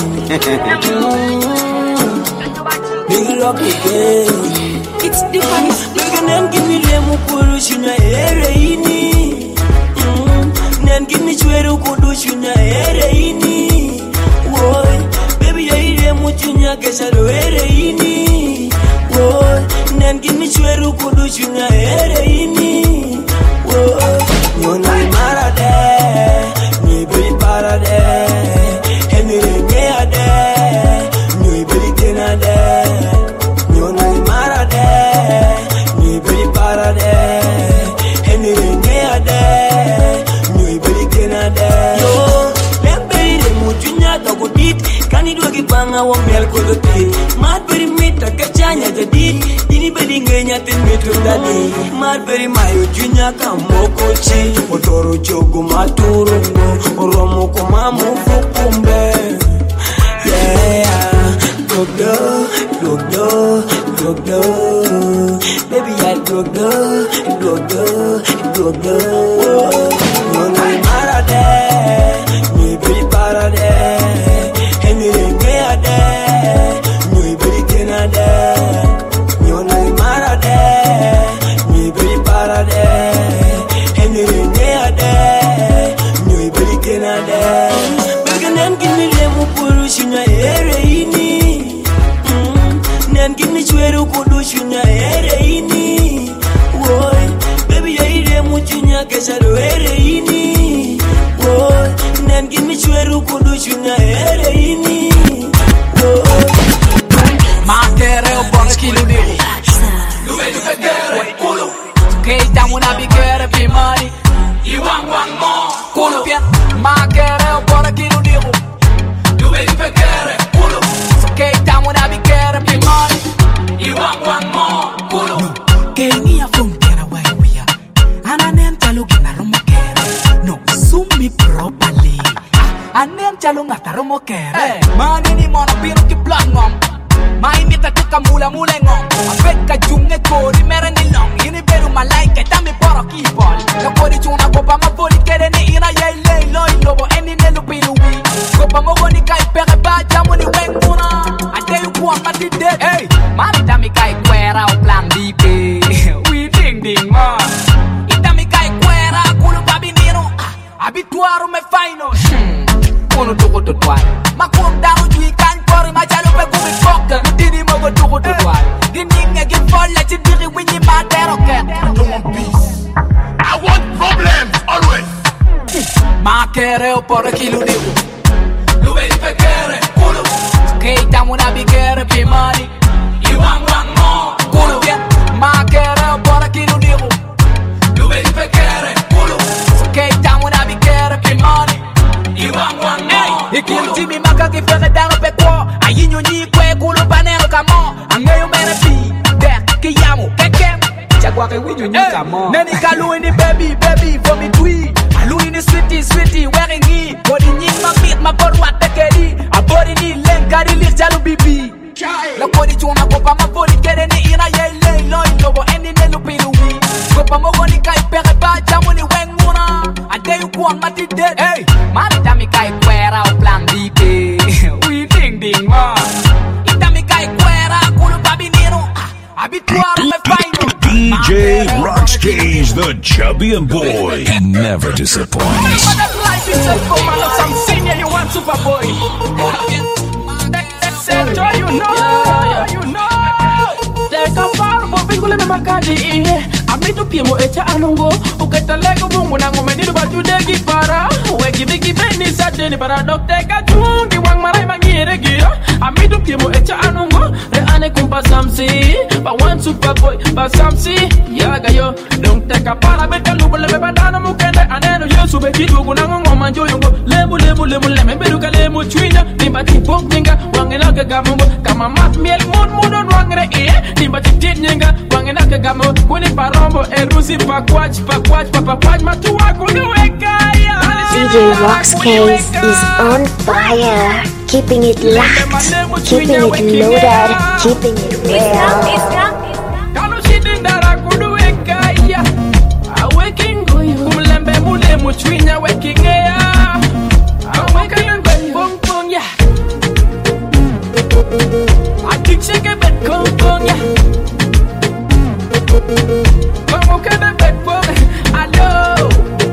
Big rock again It's different Big name give me le mukudu swinya ere ini Name give me chweru kudu swinya ere ini Woy Baby ya ile muchunya kesha lo ere ini Woy Nen gini chweru kudu chunya ere ini Woy Nyona imara de Nyebeli para de Henry nyea de Nyebeli tena de Nyona imara de Nyebeli para de Henry nyea de Nyebeli tena de Yo Lembeli le muchunya toko dit Kani dua kipanga wa miel kudu ti Mat beri mita kachanya jadi Ini beri ngenyatin mitu tadi Mat beri mayo junya kamoko chi Otoro jogo maturungo Oromo komamu fukumbe Yeah Dogdo, dogdo, dogdo Baby I dogdo, dogdo, dogdo Nyono marade Nyoy beri parade Henry ngeade Nyoy beri kenade Nyono marade Nyoy beri parade Henry ngeade Nyoy beri kenade Baganan kini lemu puru shunya ere ini Nan kini chweru kudu shunya ere ini Woy Baby ya ire muchunya kesaro ere ini Woy Nan kini chweru kudu shunya ere ini Woy Makere o bora kilo de Lube lube kere kulo Kei tamu na bigere pi money Iwang wang mo Kulo pia Makere o bora kilo de Lube lube kere kulo Kei tamu na bigere pi money Iwang wang mo Kulo Kei ni a frontera wai wia Ananem talo kina romo kere No sumi properly Anem talo ngata romo kere Mani ni mono pino ki plangom Mai mita tuka mula mula ngom Apet ka junge kori mere ni long Ini beru malaika tami poro kipol La kori chuna kopa ma poli kere ni ina yei lei loi lobo eni ne lupilu wi Kopa mogo ni kai pere ba jamu ni wenguna Ade yu kuwa mati de Hey, mami tami kai kwera o plan dipe We ding ding ma Itami kai kwera kulu babi nino Abituaru me faino Kuno tuko tutwai Makum damu jui kan kori Majalo pe kumi fokta Dini mogo tuko tutwai Gininge gifolle Chibiri winyi matero ket I don't want peace I want problems always Makere o poro kilu diku Lube di pekere kulo Kei tamu na bigere pi money Iwang wang mo Kulo pia Makere o poro kilu diku Lube di pekere kulo Kei tamu na bigere pi money Iwang wang mo Ikilu timi maka kifere dano pe kwa Ayinyo nyi kwe kulo panero kamo Angeyo mere pi Dek kiyamu kekem Chakwa ke winyo nyi kamo Neni kalu ini baby baby for me tweet Alu ini sweetie sweetie wearing it Body nying ma meet ma korwa tekeri A body ni lenkari lir jalu bibi La kodi chuna kopa ma body kere ni ina yei lei loi lobo eni ne lupilu wi Kopa mogo ni kai pere ba jamu ni wenguna Ade yu kuwa mati dead Hey, mami tami kai kwera o plan dipe We ding ding ma Itami kai kwera kulu babi nino Abituaru me faino D J Roxkey's the champion boy. He never disappoints. Life is a come and some senior you want Superboy. Center you know, you know. Take a far for people in the Macadi. Amitu Pimo echa anongo. Uketa lego bungu na ngome nidu batu degi para. Wegi bigi beni sadeni para dokte katungi wang marai mangire gira. Amitu Pimo echa anongo. Re ane kumpa samsi. Ba one Superboy ba samsi. Yaga yo. Don't take a para beta lubu lebe badana mukende aneno yo sube kidugu na ngoma njoyongo. Lemu lemu lemu leme beruka lemu chwinya. Nimba tipong tinga wangena kagamungo. Kama mat miel mun mudon wangre e. Nimba titit nyinga wangena kagamungo. Kuni parombo erusi pakwach pakwach papakwach matuwa kunuwekaya. D J Roxkey's is on fire, keeping it locked, keeping it loaded, keeping it real. Kalo shidindara kunuwekaya. Awaking goyo kumlembe mule muchwinya wekingea. Awaking goyo pong pong ya. Adik shake bet pong pong ya. Como que de bet pong, allo.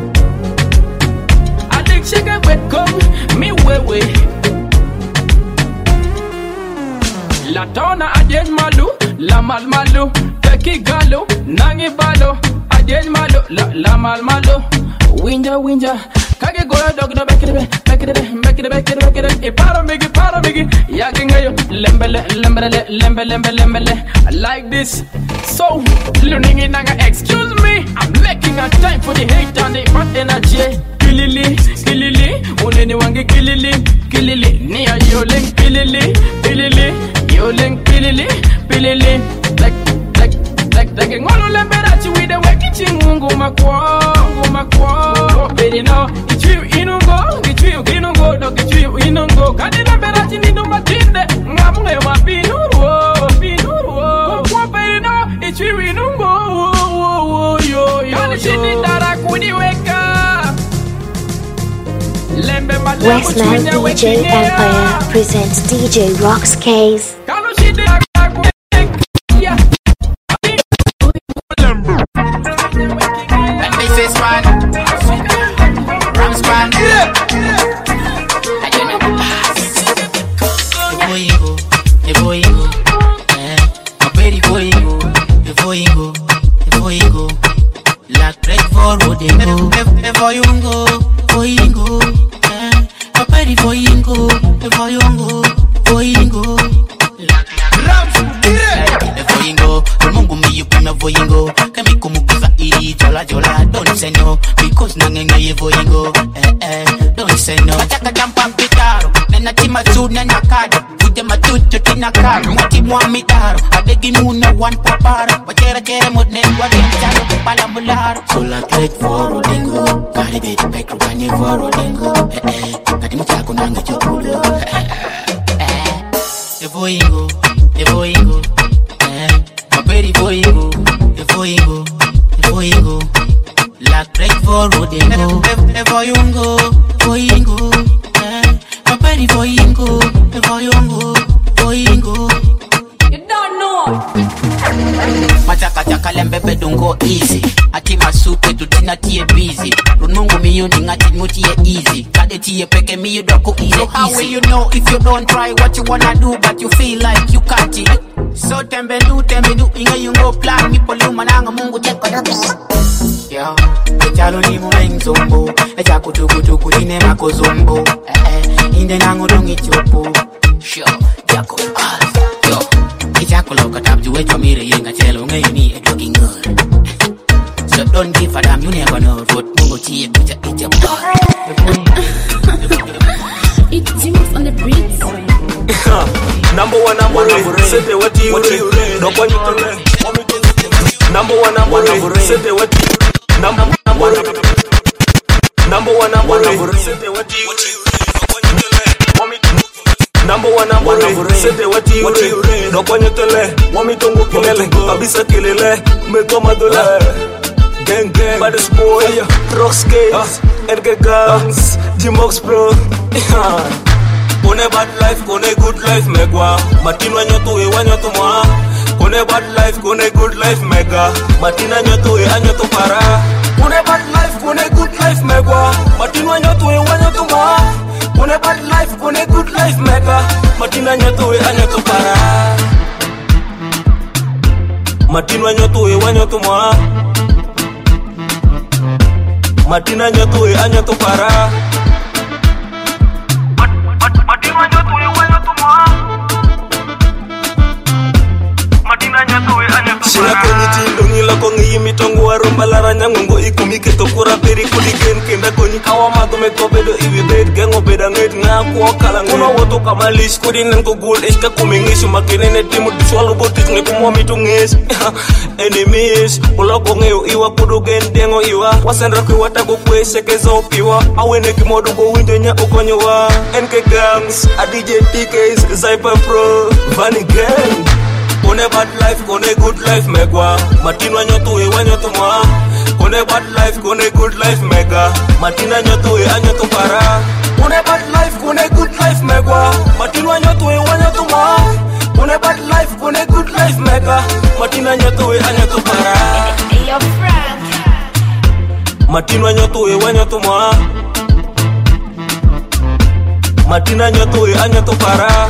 Adik shake bet pong, mi wewe. La tona ajen malu, la mal malu, teki galo, nangi balo, ajen malu, la la mal malu, winja winja. Kage goya dog no bekide be, bekide be, bekide bekide bekide. E paro migi, paro migi, yakinga yo, lembele, lembele, lembele, lembele, lembele. I like this. So, learning in nanga, excuse me, I'm making a time for the hate and the hot energy. kilili, kilili. Unene wange kilili, kilili. Ni a yoling kilili, kilili. Yoling kilili, kilili. Like, like, like, like. Ngolo lemberachi with the weki chingungu makwa, ngu makwa. Baby no, kichiu inungo, kichiu inungo, no kichiu inungo. Kadi lemberachi ninu matinde, ngamunge wapinuru, pinuru. Kwa baby no, kichiu inungo, yo yo yo. Kadi shini dara kuni weka. Westland D J Empire presents D J Rox Case. This is man, Rams man. Before you go, before you go, yeah. I'm ready for you go, before you go, before you go. Like break for road and go, before you go, before you go, yeah. I'm ready for you go, before you go, before you go. Rams, before you go, Mungu me you puna for you go. Kami kumukuza iri jola jola. Don't say no, because nangenge ye for you go. Eh eh, don't say no. Ataka jampa pitaro, nena tima su nena kado. Fude matucho tina kado, mwati muamitaro. Adegi muna one paparo. Wachera chere modne wadi mchano kupala mularo. So like wait for rodingo, kari beti pekru kanye for rodingo. Eh eh, kati mchako nanga chokulu. Eh eh, before you go, before you go. I'm ready for you go, before you go, before you go. Like break for road and go, before you go, before you go. I'm ready for you go, before you go, before you go. You don't know. Machaka chaka lembebe don't go easy. Ati masupe tu tina tie busy. Runungu miyoni ngati mutie easy. Kade tie peke miyu doko easy. So how will you know if you don't try what you wanna do but you feel like you can't it? So tembe do tembe do inga you go plan mi poluma nanga mungu teko do. Yo, echalo ni muleng zombo. Echa kutu kutu kuline mako zombo. Eh eh, inde nango dongi chopo. Sure, jako ah, yo. Echa kuloka tap juwe chomire yenga chelo ngayi ni it looking good. So don't give a damn, you never know what mungu tie kucha echa bar. It's Jimmy's on the beats. Number one, number one, say the what you read. No one you can. Number one, number one, say the what you number one, number one, number one, say the what you read. Number one, number one, say the what you read. No one you tell. Want me to go kilele, abisa kilele, me toma dola. Gang gang, baddest boy, Rox Case, Edgar Gangs, Jimox bro. Kone bad life, kone good life, megwa. Matina nyoto e wanyoto mwa. Kone bad life, kone good life, mega. Matina nyoto e anyoto para. Kone bad life, kone good life, megwa. Matina nyoto e wanyoto mwa. Kone bad life, kone good life, mega. Matina nyoto e anyoto para. Matina nyoto e wanyoto mwa. Matina nyoto e anyoto para. Sina koni tindongi la kongi mitongo aromba la ranya ngongo ikumi keto kura peri kuligen kenda koni kawa mato me kobedo iwi bed gengo beda nget nga kwa kala ngono woto kama lish kodi nengo gold eska kumingishu makene ne timu diswalo botis nge kumwa mitongis enemies ula kongeo iwa kudu gen dengo iwa wasendra kwe watako kwe seke zopiwa awene kimodo go winjo nya ukonyo wa N K Gangs, a D J T Ks, Zyper Pro, Vanny Gang. Kone bad life, kone good life, megwa. Matina nyoto e wanyoto mwa. Kone bad life, kone good life, mega. Matina nyoto e anyoto para. Kone bad life, kone good life, megwa. Matina nyoto e wanyoto mwa. Kone bad life, kone good life, mega. Matina nyoto e anyoto para. Your friend. Matina nyoto e wanyoto mwa. Matina nyoto e anyoto para.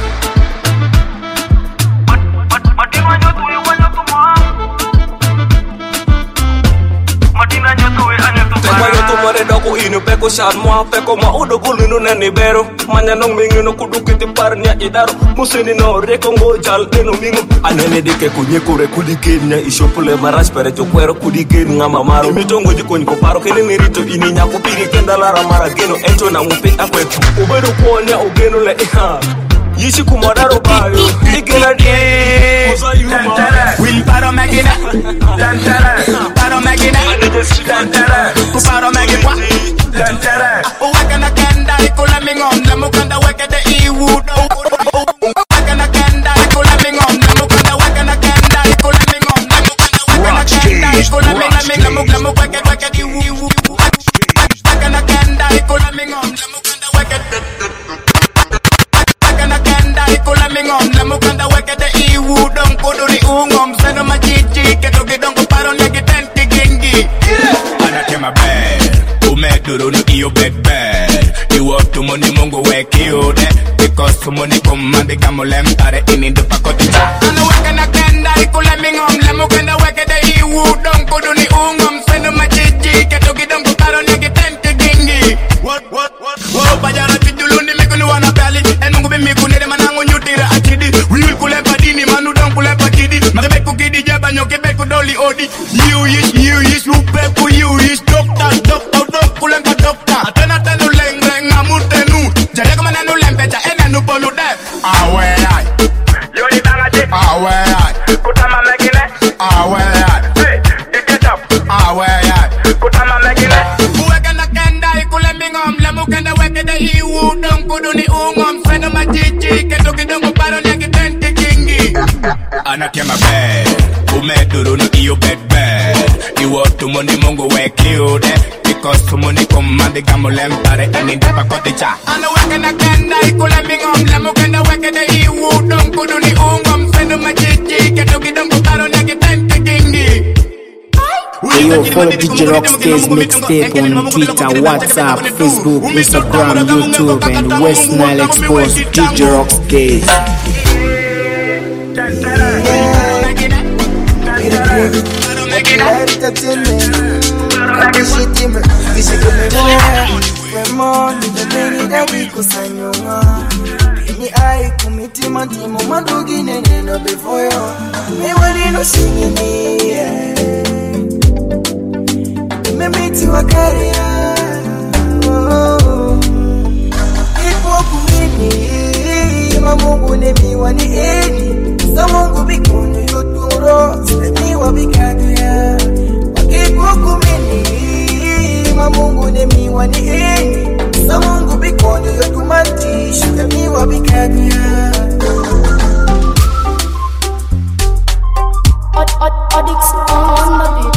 Tekwa nyoto mare doko inu peko shan mo pe ko ma udo gulu no ne bero manya no mingi no kudu kiti parnya idaro museni no reko ngo jal eno mingo anene dike kunye kore kudikin nya ishopule maras pere jo kwero kudikin ngama maro mitongo jikon ko paro kene merito ini nya ko pigi kendala ramara geno ento na mupi akwe ubedo ko nya ogeno le ha yishi kumodaro bayo igena de will paro magina tantara paro magina tantara paro magina tantara o wakana kanda ikola mingom na mukanda wekede iwood wakana kanda ikola mingom na mukanda wakana kanda ikola mingom na mukanda wakana kanda ikola mingom na mukanda wekede wekede iwood wakana kanda ikola mingom na mukanda wekede Ikola mingom na mukanda wekede iwu don kodori ungom seno machichi kedo gidongo paro negi tenti gengi anatema bad umeduru no iyo bed bad iwo tumoni mungu weki ude because tumoni kumandi kamulem tare ini dupa koti ana wekana kenda ikola mingom na mukanda wekede iwu don kodori ungom seno machichi kedo gidongo paro negi tenti gengi what what what what bajara tijuluni mikuni wana pali enungu bimikuni Doli odi, you is, you is, you pepu, you is, doctor, doctor, doctor, lenga doctor. Atena tenu leng leng amutenu. Jale kama nenu lempecha ena nu polu de. Awe ay, yo ni tanga je. Awe ay, kutama megine. Awe ay, hey, get up. Awe ay, kutama megine. Uweke na kenda ikule mingom lemu kenda weke de iwu don kuduni ungom seno machichi kedo kidongo paro nyaki tenti kingi. Anakema bad. Umeduru no iyo bed bed iwo tumoni mungu weki ude because tumoni kumandi kamulem tare eni dipa kote cha ana weke na kenda ikule mingom lemu kenda weke de iwu don kuduni ungom sendo machichi kedo gidongo paro nyaki tenti kingi. Hey yo, follow D J Rockskays mixtape on Twitter, WhatsApp, Facebook, Instagram, YouTube and West Nile Exposed D J Rockskays. Vraiment, le béni d'avis kusanyonga. Ni ai kumiti mantimo mandugi nene no befoyo. Me wari no singini. Me miti wakaria. Ipo kumini, mamungu ne miwani eni. Sa mungu bikono yoturo, semi wabikadia. Wakipo kumini, mamungu ne miwani eni. Sa mungu bikono yotumanti, semi wabikadia. Addicts on the beat.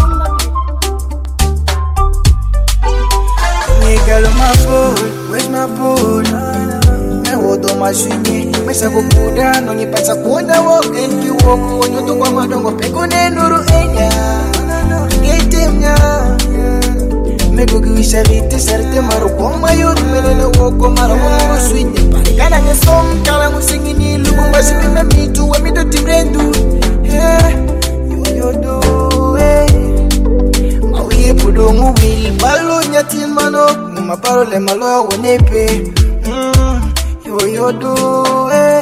Girl, my phone, where's my phone? I hold on my swing, Mesa Kuda, no Nipasa Kuda walk and you walk when you do come out on Pecone Nuru Enya. Get him now. Mego Gisarite, Sarte Marocoma, you will walk on Marocco, sweet. Gana the song, Kalam singing in Lumba, me to a middle to do. Yeah, you do it. Maui Pudomu will balloon yatin mano. Ma parole malo wonepe mm yo yo do eh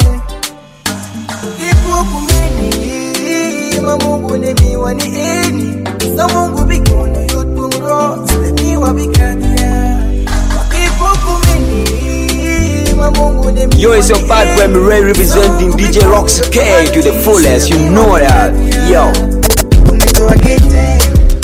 ipo kumeni mamungu ne miwani eni sa mungu bikono yo turo semi wabikadia ipo kumeni mamungu ne Yo, it's your bad boy Mirai representing D J Rockskays to the fullest, you know that. Yo, to a gate.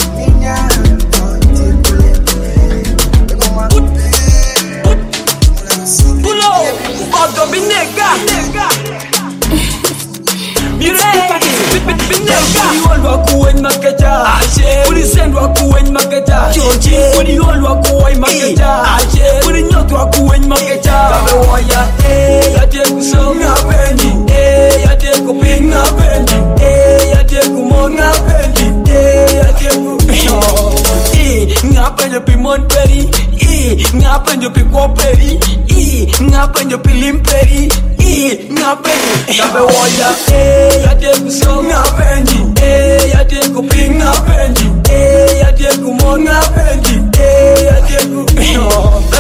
Uliolwa kuwen makeja ulisendwa kuwen makeja uliolwa kuwen makeja ulinyotwa kuwen makeja kabewoya yate kusonga pendi yate kupinga pendi yate kumonga pendi yate kupinga ngapenje pimon peri ngapenje pikoperi ngapenje pilimperi ngapenje kabewoya yate kusonga pendi yate kupinga pendi yate kumonga pendi yate kupinga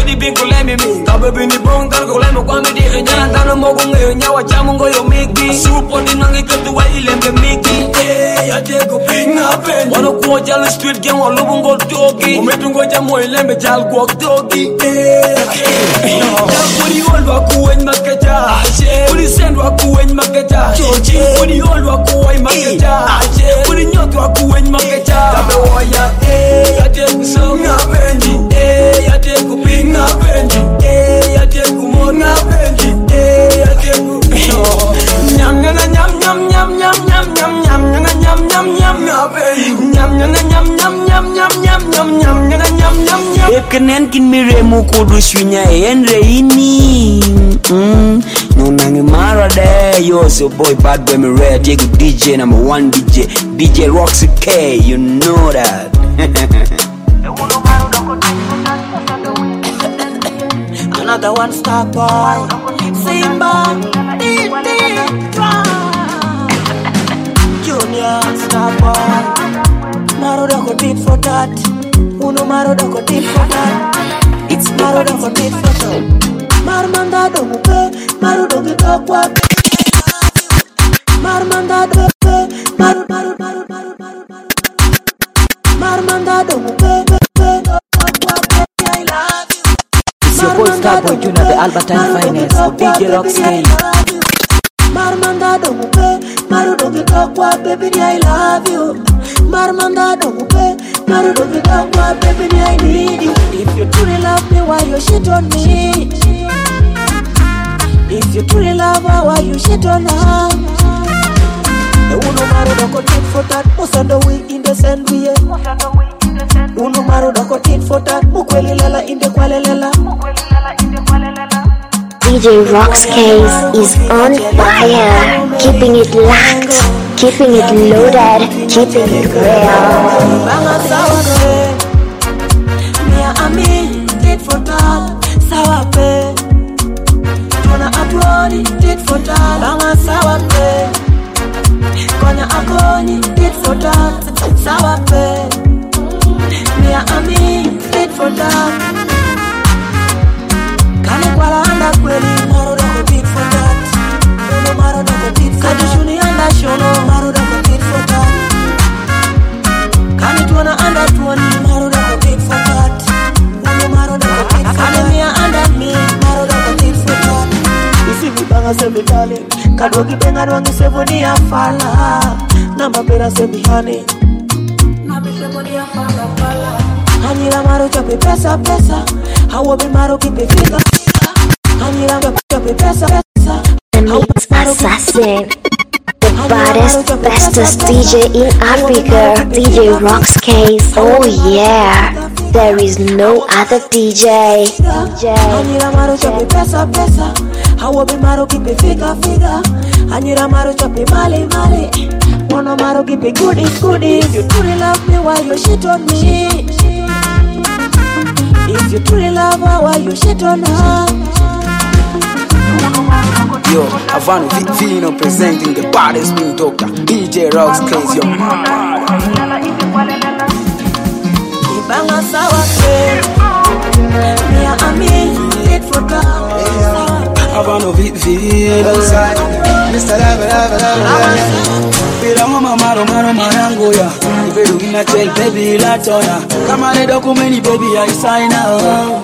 di bingo lemi mi Kabe bini bong tal ko lemi kwa mi di Nyaran tano mogo ngayo nyawa chamu ngoyo migi Supo di nangi ketu wa ilembe migi Eh, ya dego pinga pen Wano kuwa jalo street gang wa lubu ngo dogi Umetu ngo jamo ilembe jal kwa dogi Eh, eh, Kuri olwa kuwen makeja Kuri sendwa kuwen makeja Kuri olwa kuwen makeja Kuri nyotwa kuwen makeja Kabe waya, eh, ya dego so ngapendi Eh, ya dego pinga pendi Eh, ya dego mo ngapendi Eh, ya dego Nyam nyam nyam nyam nyam nyam nyam nyam nyam nyam nyam nyam nyam ngapendi Nyam nyam nyam nyam nyam nyam nyam nyam nyam nyam nyam nyam nyam Ekenen kin miremu kudu shunya enre ini Mm, no nangi mara de yo so boy bad boy me red Diego D J number one D J D J Roxy K, you know that. Another one star boy Simba D D Junior star boy Maro doko did for that Uno maro doko did for that It's maro doko did for that Marmanda domuke, maru dogi dokwa Marmanda domuke, maru maru maru maru maru maru Marmanda domuke, I love you. It's your boy Starboy Junior, the Albertine finest, D J Roxy. Marmanda domuke, maru dogi dokwa, baby I love you. Marmanda domuke, maru dogi dokwa, baby I need you. If you truly love me, why you shit on me? If you truly love her, why you shit on her? Uno maro doko tit for that, musando we in the sand we Uno maro doko tit for that, mukweli lela in the kwale lela. D J Rox Case is on fire, keeping it locked, keeping it loaded, keeping it real. Banga sawa pe, mia ami tit for that, sawa pe. Kona atuoni tit for that, banga sawa pe. Kona akoni tit for that, sawa pe. Mia ami tit for that. Kane kwala anda kweli, maro doko tit for that. Uno maro doko tit for that. Kadushuni anda shono, maro doko tit for that. Kane tuona anda tuoni, maro doko tit for that. Uno maro doko tit for that. Kane mia anda mi, maro doko tit for that. Isi vibanga sebi kale, kadogi benga wangi sevoni ya fala. Namba pera sebi hane, nabi sevoni ya fala fala. Hanyira maro chape pesa pesa, hawobi maro kipe fika. Hanyira chape pesa pesa. The Mix Assassin, the baddest, bestest D J in Africa, D J Rox Case. Oh yeah, there is no other D J. Hanyira maro chape pesa pesa, hawobi maro kipe fika fika. Hanyira maro chape male male, wanna maro kipe goodies goodies. If you truly love me, why you shit on me? If you truly love her, why you shit on her? Yo, Havana Vino presenting the baddest new doctor, D J Rox Case, your mama. Ibanga sawa pe, mia ami tit for that. Havana Vino, Mister Lava Lava Lava. Pira mama maro maro marango ya, iberu ina check baby la tona. Kama le dokumeni baby I sign out.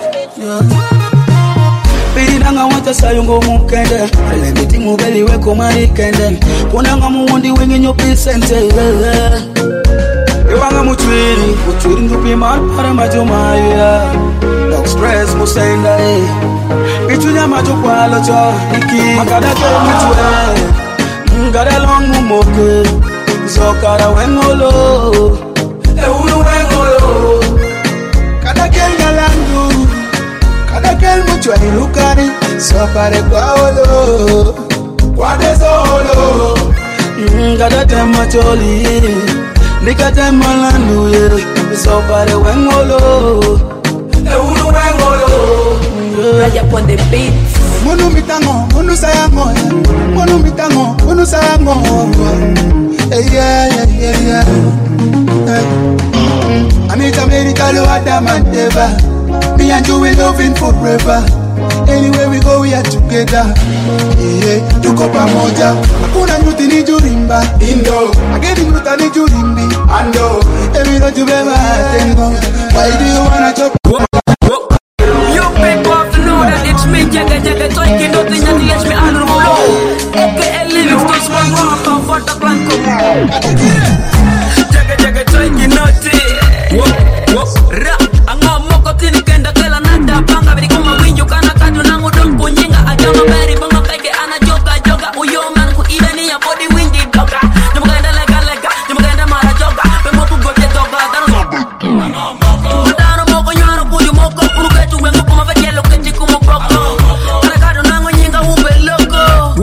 Piri nanga wata sayungo mukende, ele miti mubeli weko mani kende. Kunanga muondi wengi nyopi sente. Iwanga muchwiri, muchwiri ndupi man para majuma ya. Dog stress musenda eh. Bichunya majukwa locho, iki makada ke muchwe. Ngare long mumoke, zokara wengolo. E unu wengolo. Kada kenga langu, kada kel muchwa ilukari. Sopare kwa olo, kwa desolo. Ngada tema choli, nika tema landu ye. Sopare wengolo, e unu wengolo. Right up on the beat. Munu mitango, munu sayango, munu mitango, munu sayango. Hey yeah yeah yeah yeah. Anita America lo adamanteba, Me and you we loving forever. Anywhere we go we are together. Yeah, tuko pamoja. Hakuna nyuti ni jurimba Indo. Ageni nyuta ni jurimbi Ando. Every night you ever tengo. Why do you wanna chop? You people have to know that it's me, Jagga Jagga, talking nothing and let me on the floor. A K A Livingston, small rock and for the Blanco. Jagga Jagga, talking nothing. Ra, anga moko tini kenda kela nada banga bidi kuma winju kana kadu nangu don kunyinga ajama beri banga peke ana joga joga uyo man ku idani ya body windy doga nyuma kenda lega lega nyuma kenda mara joga pe moku gote doga dano moko dano moko nyaro kuju moko uru ketu wengu kuma vajelo kechi kuma poko kana kadu nangu nyinga ube loko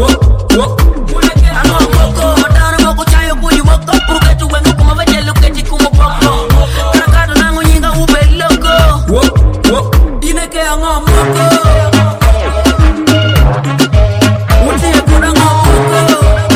anga moko dano moko chayo kuju moko uru ketu wengu kuma vajelo kechi kuma poko kana kadu nangu nyinga ube loko ineke anga moko uti ekuna anga moko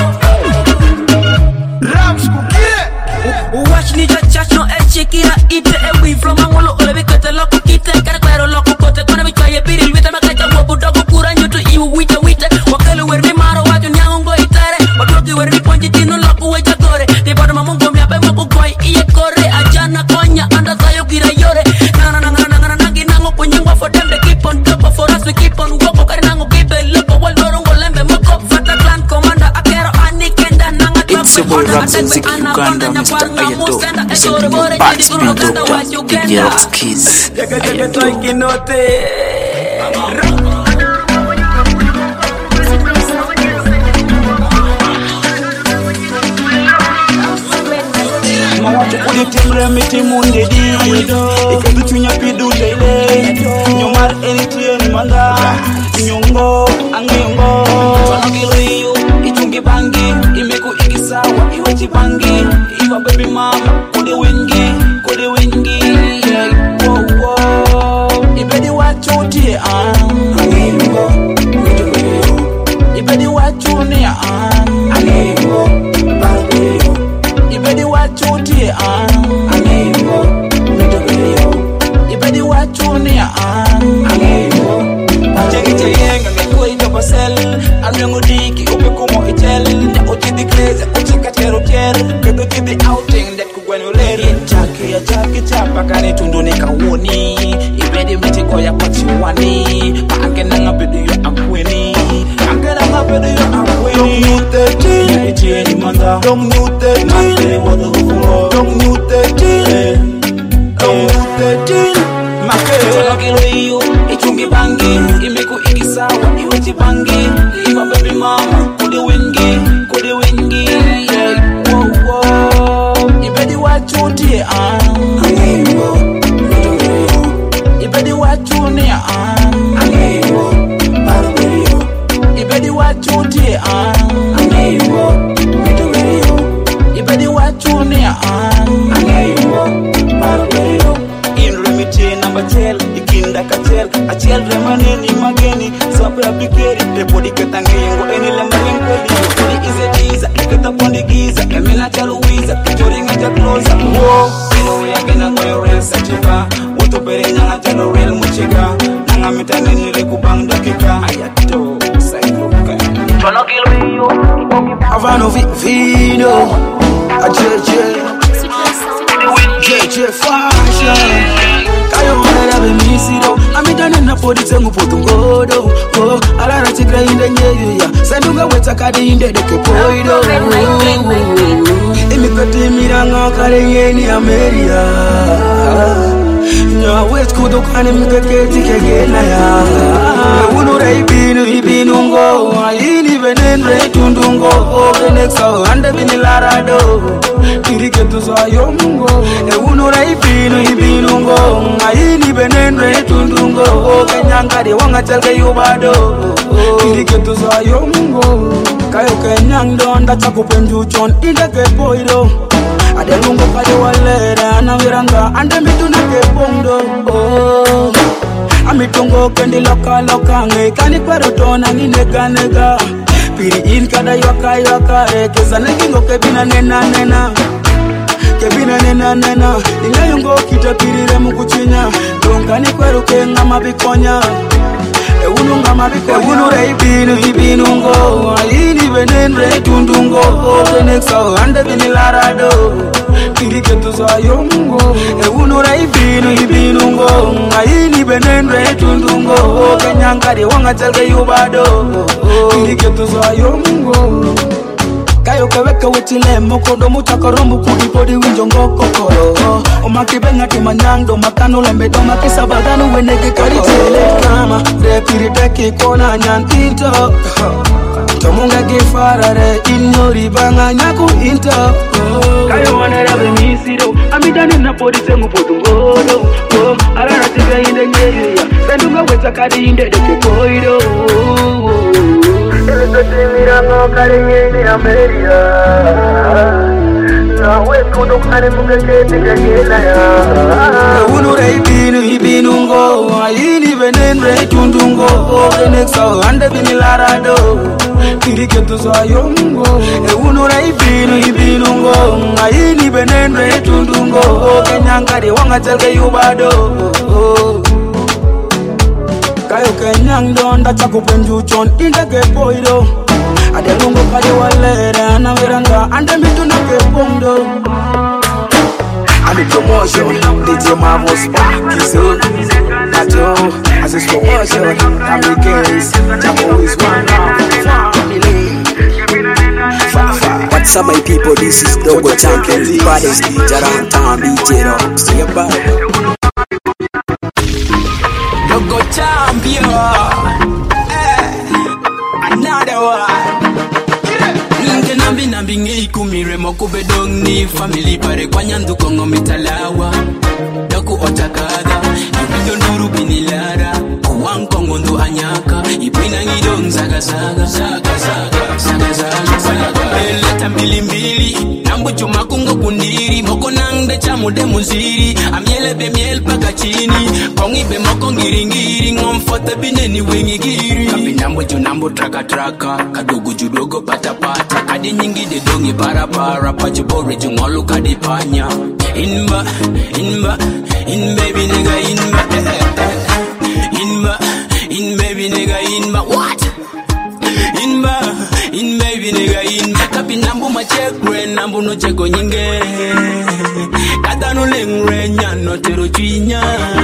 Rams kukie watch ni ja chat no e chekira ite e we from angolo ole bikete loko kite kare kwero loko kote kona bichaye biril wite makaja wobu dogo kura nyutu iwu wite wite wakale werni maro waju nyango itere wadogi werni ponji tino loko weja gore de bado mamungo mi abe moko koi iye kore ajana konya anda sayo gira yore nana nana nana nana ginango kunyingwa for them they keep on top of for us we keep on woko kare nango gibe loko wal dorongo lembe moko fata clan commander akero anikenda nanga It's your boy Ramsey Ziki Uganda, Mister Ayado, sending you back to the doctor, D J Rocks Keys. Timre miti munde di Iketu chunya pidu tele Nyomar enitien manda Nyongo, angiyongo Wanagiliyo, ichungi bangi Imeku ikisawa, iwechi bangi Iwa baby mama, kode wengi Kode wengi, yeah, wow, wow Ibedi wachuti, ah Angiyongo, ibedi wachuti, ah Angiyongo, barbeyo Ibedi wachuti, ah Angiyongo, barbeyo Ibedi wachuti, ah Angiyongo, barbeyo Yenga ngekwe ito pasel Almengo diki upe kumo itel Ne uti di crazy, uti katero tier Kedo ti di outing, det kugwenyo leri Chaki ya chaki chapa kani tunduni kawoni Ibedi miti koya kochi wani Paanke nanga bedu yo amkweni Anke nanga bedu yo amkweni Dong new thirteen Ya ichie ni manda Dong new thirteen Mante wado kufumo Dong new thirteen Dong new thirteen Make Tono kiloiyo, ichungi bangi Imeku ikisawa, iwechi bangi Iwa baby mama, kode wengi Kode wengi, yeah, wow, wow Ibedi wachuti, ah Angiyongo, ibedi wachuti, ah Angiyongo, barbeyo Ibedi wachuti, ah Angiyongo, ibedi wachuti, ah Angiyongo, barbeyo Inremite number tel, ikinda katel Achel remaneni mageni Sapra bikeri, repodi ketangengo Eni lembalengo liyo Kodi ize jiza, iketa pondi giza Emina chaluiza, kichori ngeja closer Wow, ino ya gena goyo real sachiva Woto pere nyanga chalo real muchiga Nanga mitane nile kubang dakika Ayato, sailuka Tono kilo iyo Havano vino A J J J J fashion Kayo mwana be misiro Amidane na podi tengu potungodo Oh, alara tigra inde nyeyo ya Sandunga weta kadi inde deke poido Imi peti miranga kare yeni Ameria Nya wet kudo kane mikaketi kegena ya Unu re ibinu ibinu ngo Ini benen re tundungo Keneksa ande bini larado Kiri ketu sa yomungo Unu re ibinu ibinu ngo Ini benen re tundungo Kenyanga de wanga telke yubado Kiri ketu sa yomungo Kayo kenyang don Dacha kupenju chon Inde ke boido Ade lungo kayo walera Na viranga Ande mitu na ke bondo Oh Amitungo kendi loka loka Nge kani kwero tona nginega nega Piri in kada yoka yoka Keza negingo kebina nena nena kebina nena nena ingayungo kitapirire mukuchinya donkani kweruke ngama bikonya ewunu ngama bikonya ewunu re ibinu ibinu ngo ayini benendre tundungo kenexo ande binilarado kirike tuzayo mungo ewunu re ibinu ibinu ngo ayini benendre tundungo kenyangari wanga telge yubado kirike tuzayo mungo kayo keweka wetile mokodo muchakorombu kudipodi winjongo kokoro omakibenga timanyando makano lembedo makisabadanu weneke karitele kama repiriteki kona nyantito tomunga gifarare inyori banga nyaku into kayo wanera bemisiro amidane napodi sengu podungodo oh arara tiga inde nyeya bendunga weta kadi inde deke koido Esto te mirando cariño y Ameria. Na wetu dukane mugeke tegela ya. Unu re binu ibinungo, ayini benendre tundungo, kenexo ande binilarado. Kirike tuzayo mungo. Unu re binu ibinungo, ayini benendre tundungo, kenyangari wanga telge yubado. Kayo kenyang donda chakupenju chon indage boido adelungo kade walera na veranga ande mituna ke pondo ani promotion D J Marvel's back so ajo as a promotion I'm case Chapo is one now family What's up my people, this is Dogo Champion, the baddest D J around town, D J Rock. See you bye. Dogo Champion, eh, another one. Ninge nambi nambi ngei kumire mokube dongni family pare kwa nyandu kongo mitalawa. Doku otakada, ibido nuru binilara. Kuwang kongo ndu anyaka, ipina ngidong zaga zaga zaga zaga zaga zaga zaga. Eleta mbili mbili, nambu chuma kungo kundiri. Moko nangde chamu de muziri, amiele be miel paka chini. Kongi be moko ngiri ngiri, ngomfote bineni wengi giri. Kapi nambu ju nambu traka traka, kadogo judogo pata pata. Kadi nyingi de dongi para para, pachibore ju ngolu kadi panya. Inba, inba, in baby nigga inba, inba, in baby nigga inba, what? Inba, in baby nigga inba. Kapi nambu machekwe, nambu no cheko nyinge. Kata no lengre nyano tero chinya.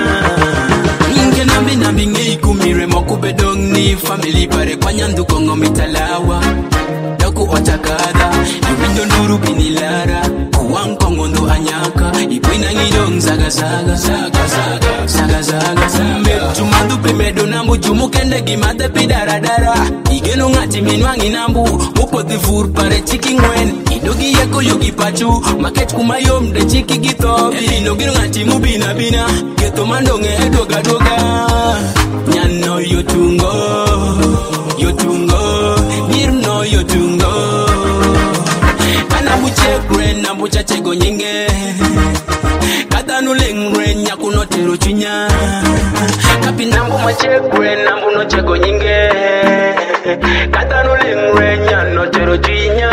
Inge nambi nambi ngei kumire mokube dongni family pare kwa nyandu kongo mitalawa. Doku otakada, ibindo nuru binilara. Kuwang kongo ndu anyaka, ipina ngidong zaga zaga zaga zaga zaga zaga zaga. Jumandu pemedo nambu jumu kende gimate pidara dara. Igeno ngati minwangi nambu, mupo the fur pare chiki ngwen. Idogi yeko yogi pachu, maket kumayom de chiki gitobi. Elino gino ngati mubina bina, geto mandonge edoga doga. Nyano yotungo, yotungo, nirno yotungo. Kana buchekre na buchachego nyinge. Kata nulengre nyaku no tero chinya. Kapi nambu machekre nambu no chego nyinge. Kata nulengre nyano tero chinya.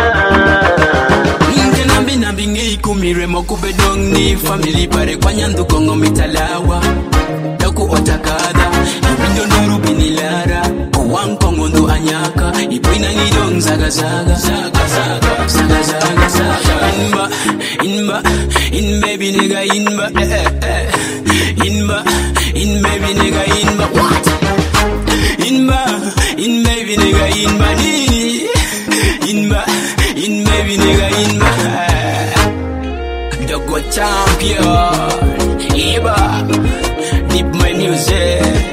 Inge nambi nambi ngei kumire mokube dongni family pare kwa nyandu kongo mitalawa. Doku otakada, ibindo nuru binilara. Kuwang kongo ndu anyaka, ipina ngidong zaga zaga zaga zaga zaga zaga zaga. Inba, inba, in baby nigga inba, eh eh eh. Inba, in baby nigga inba, what? Inba, in baby nigga inba nini? Inba, in baby nigga inba. Dogo Champion, Iba, dip my music.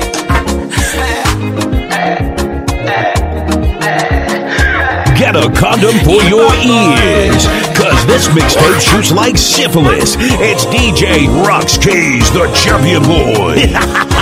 Get a condom for your ears, cause this mixtape shoots like syphilis. It's D J Rox Keys, the champion boy.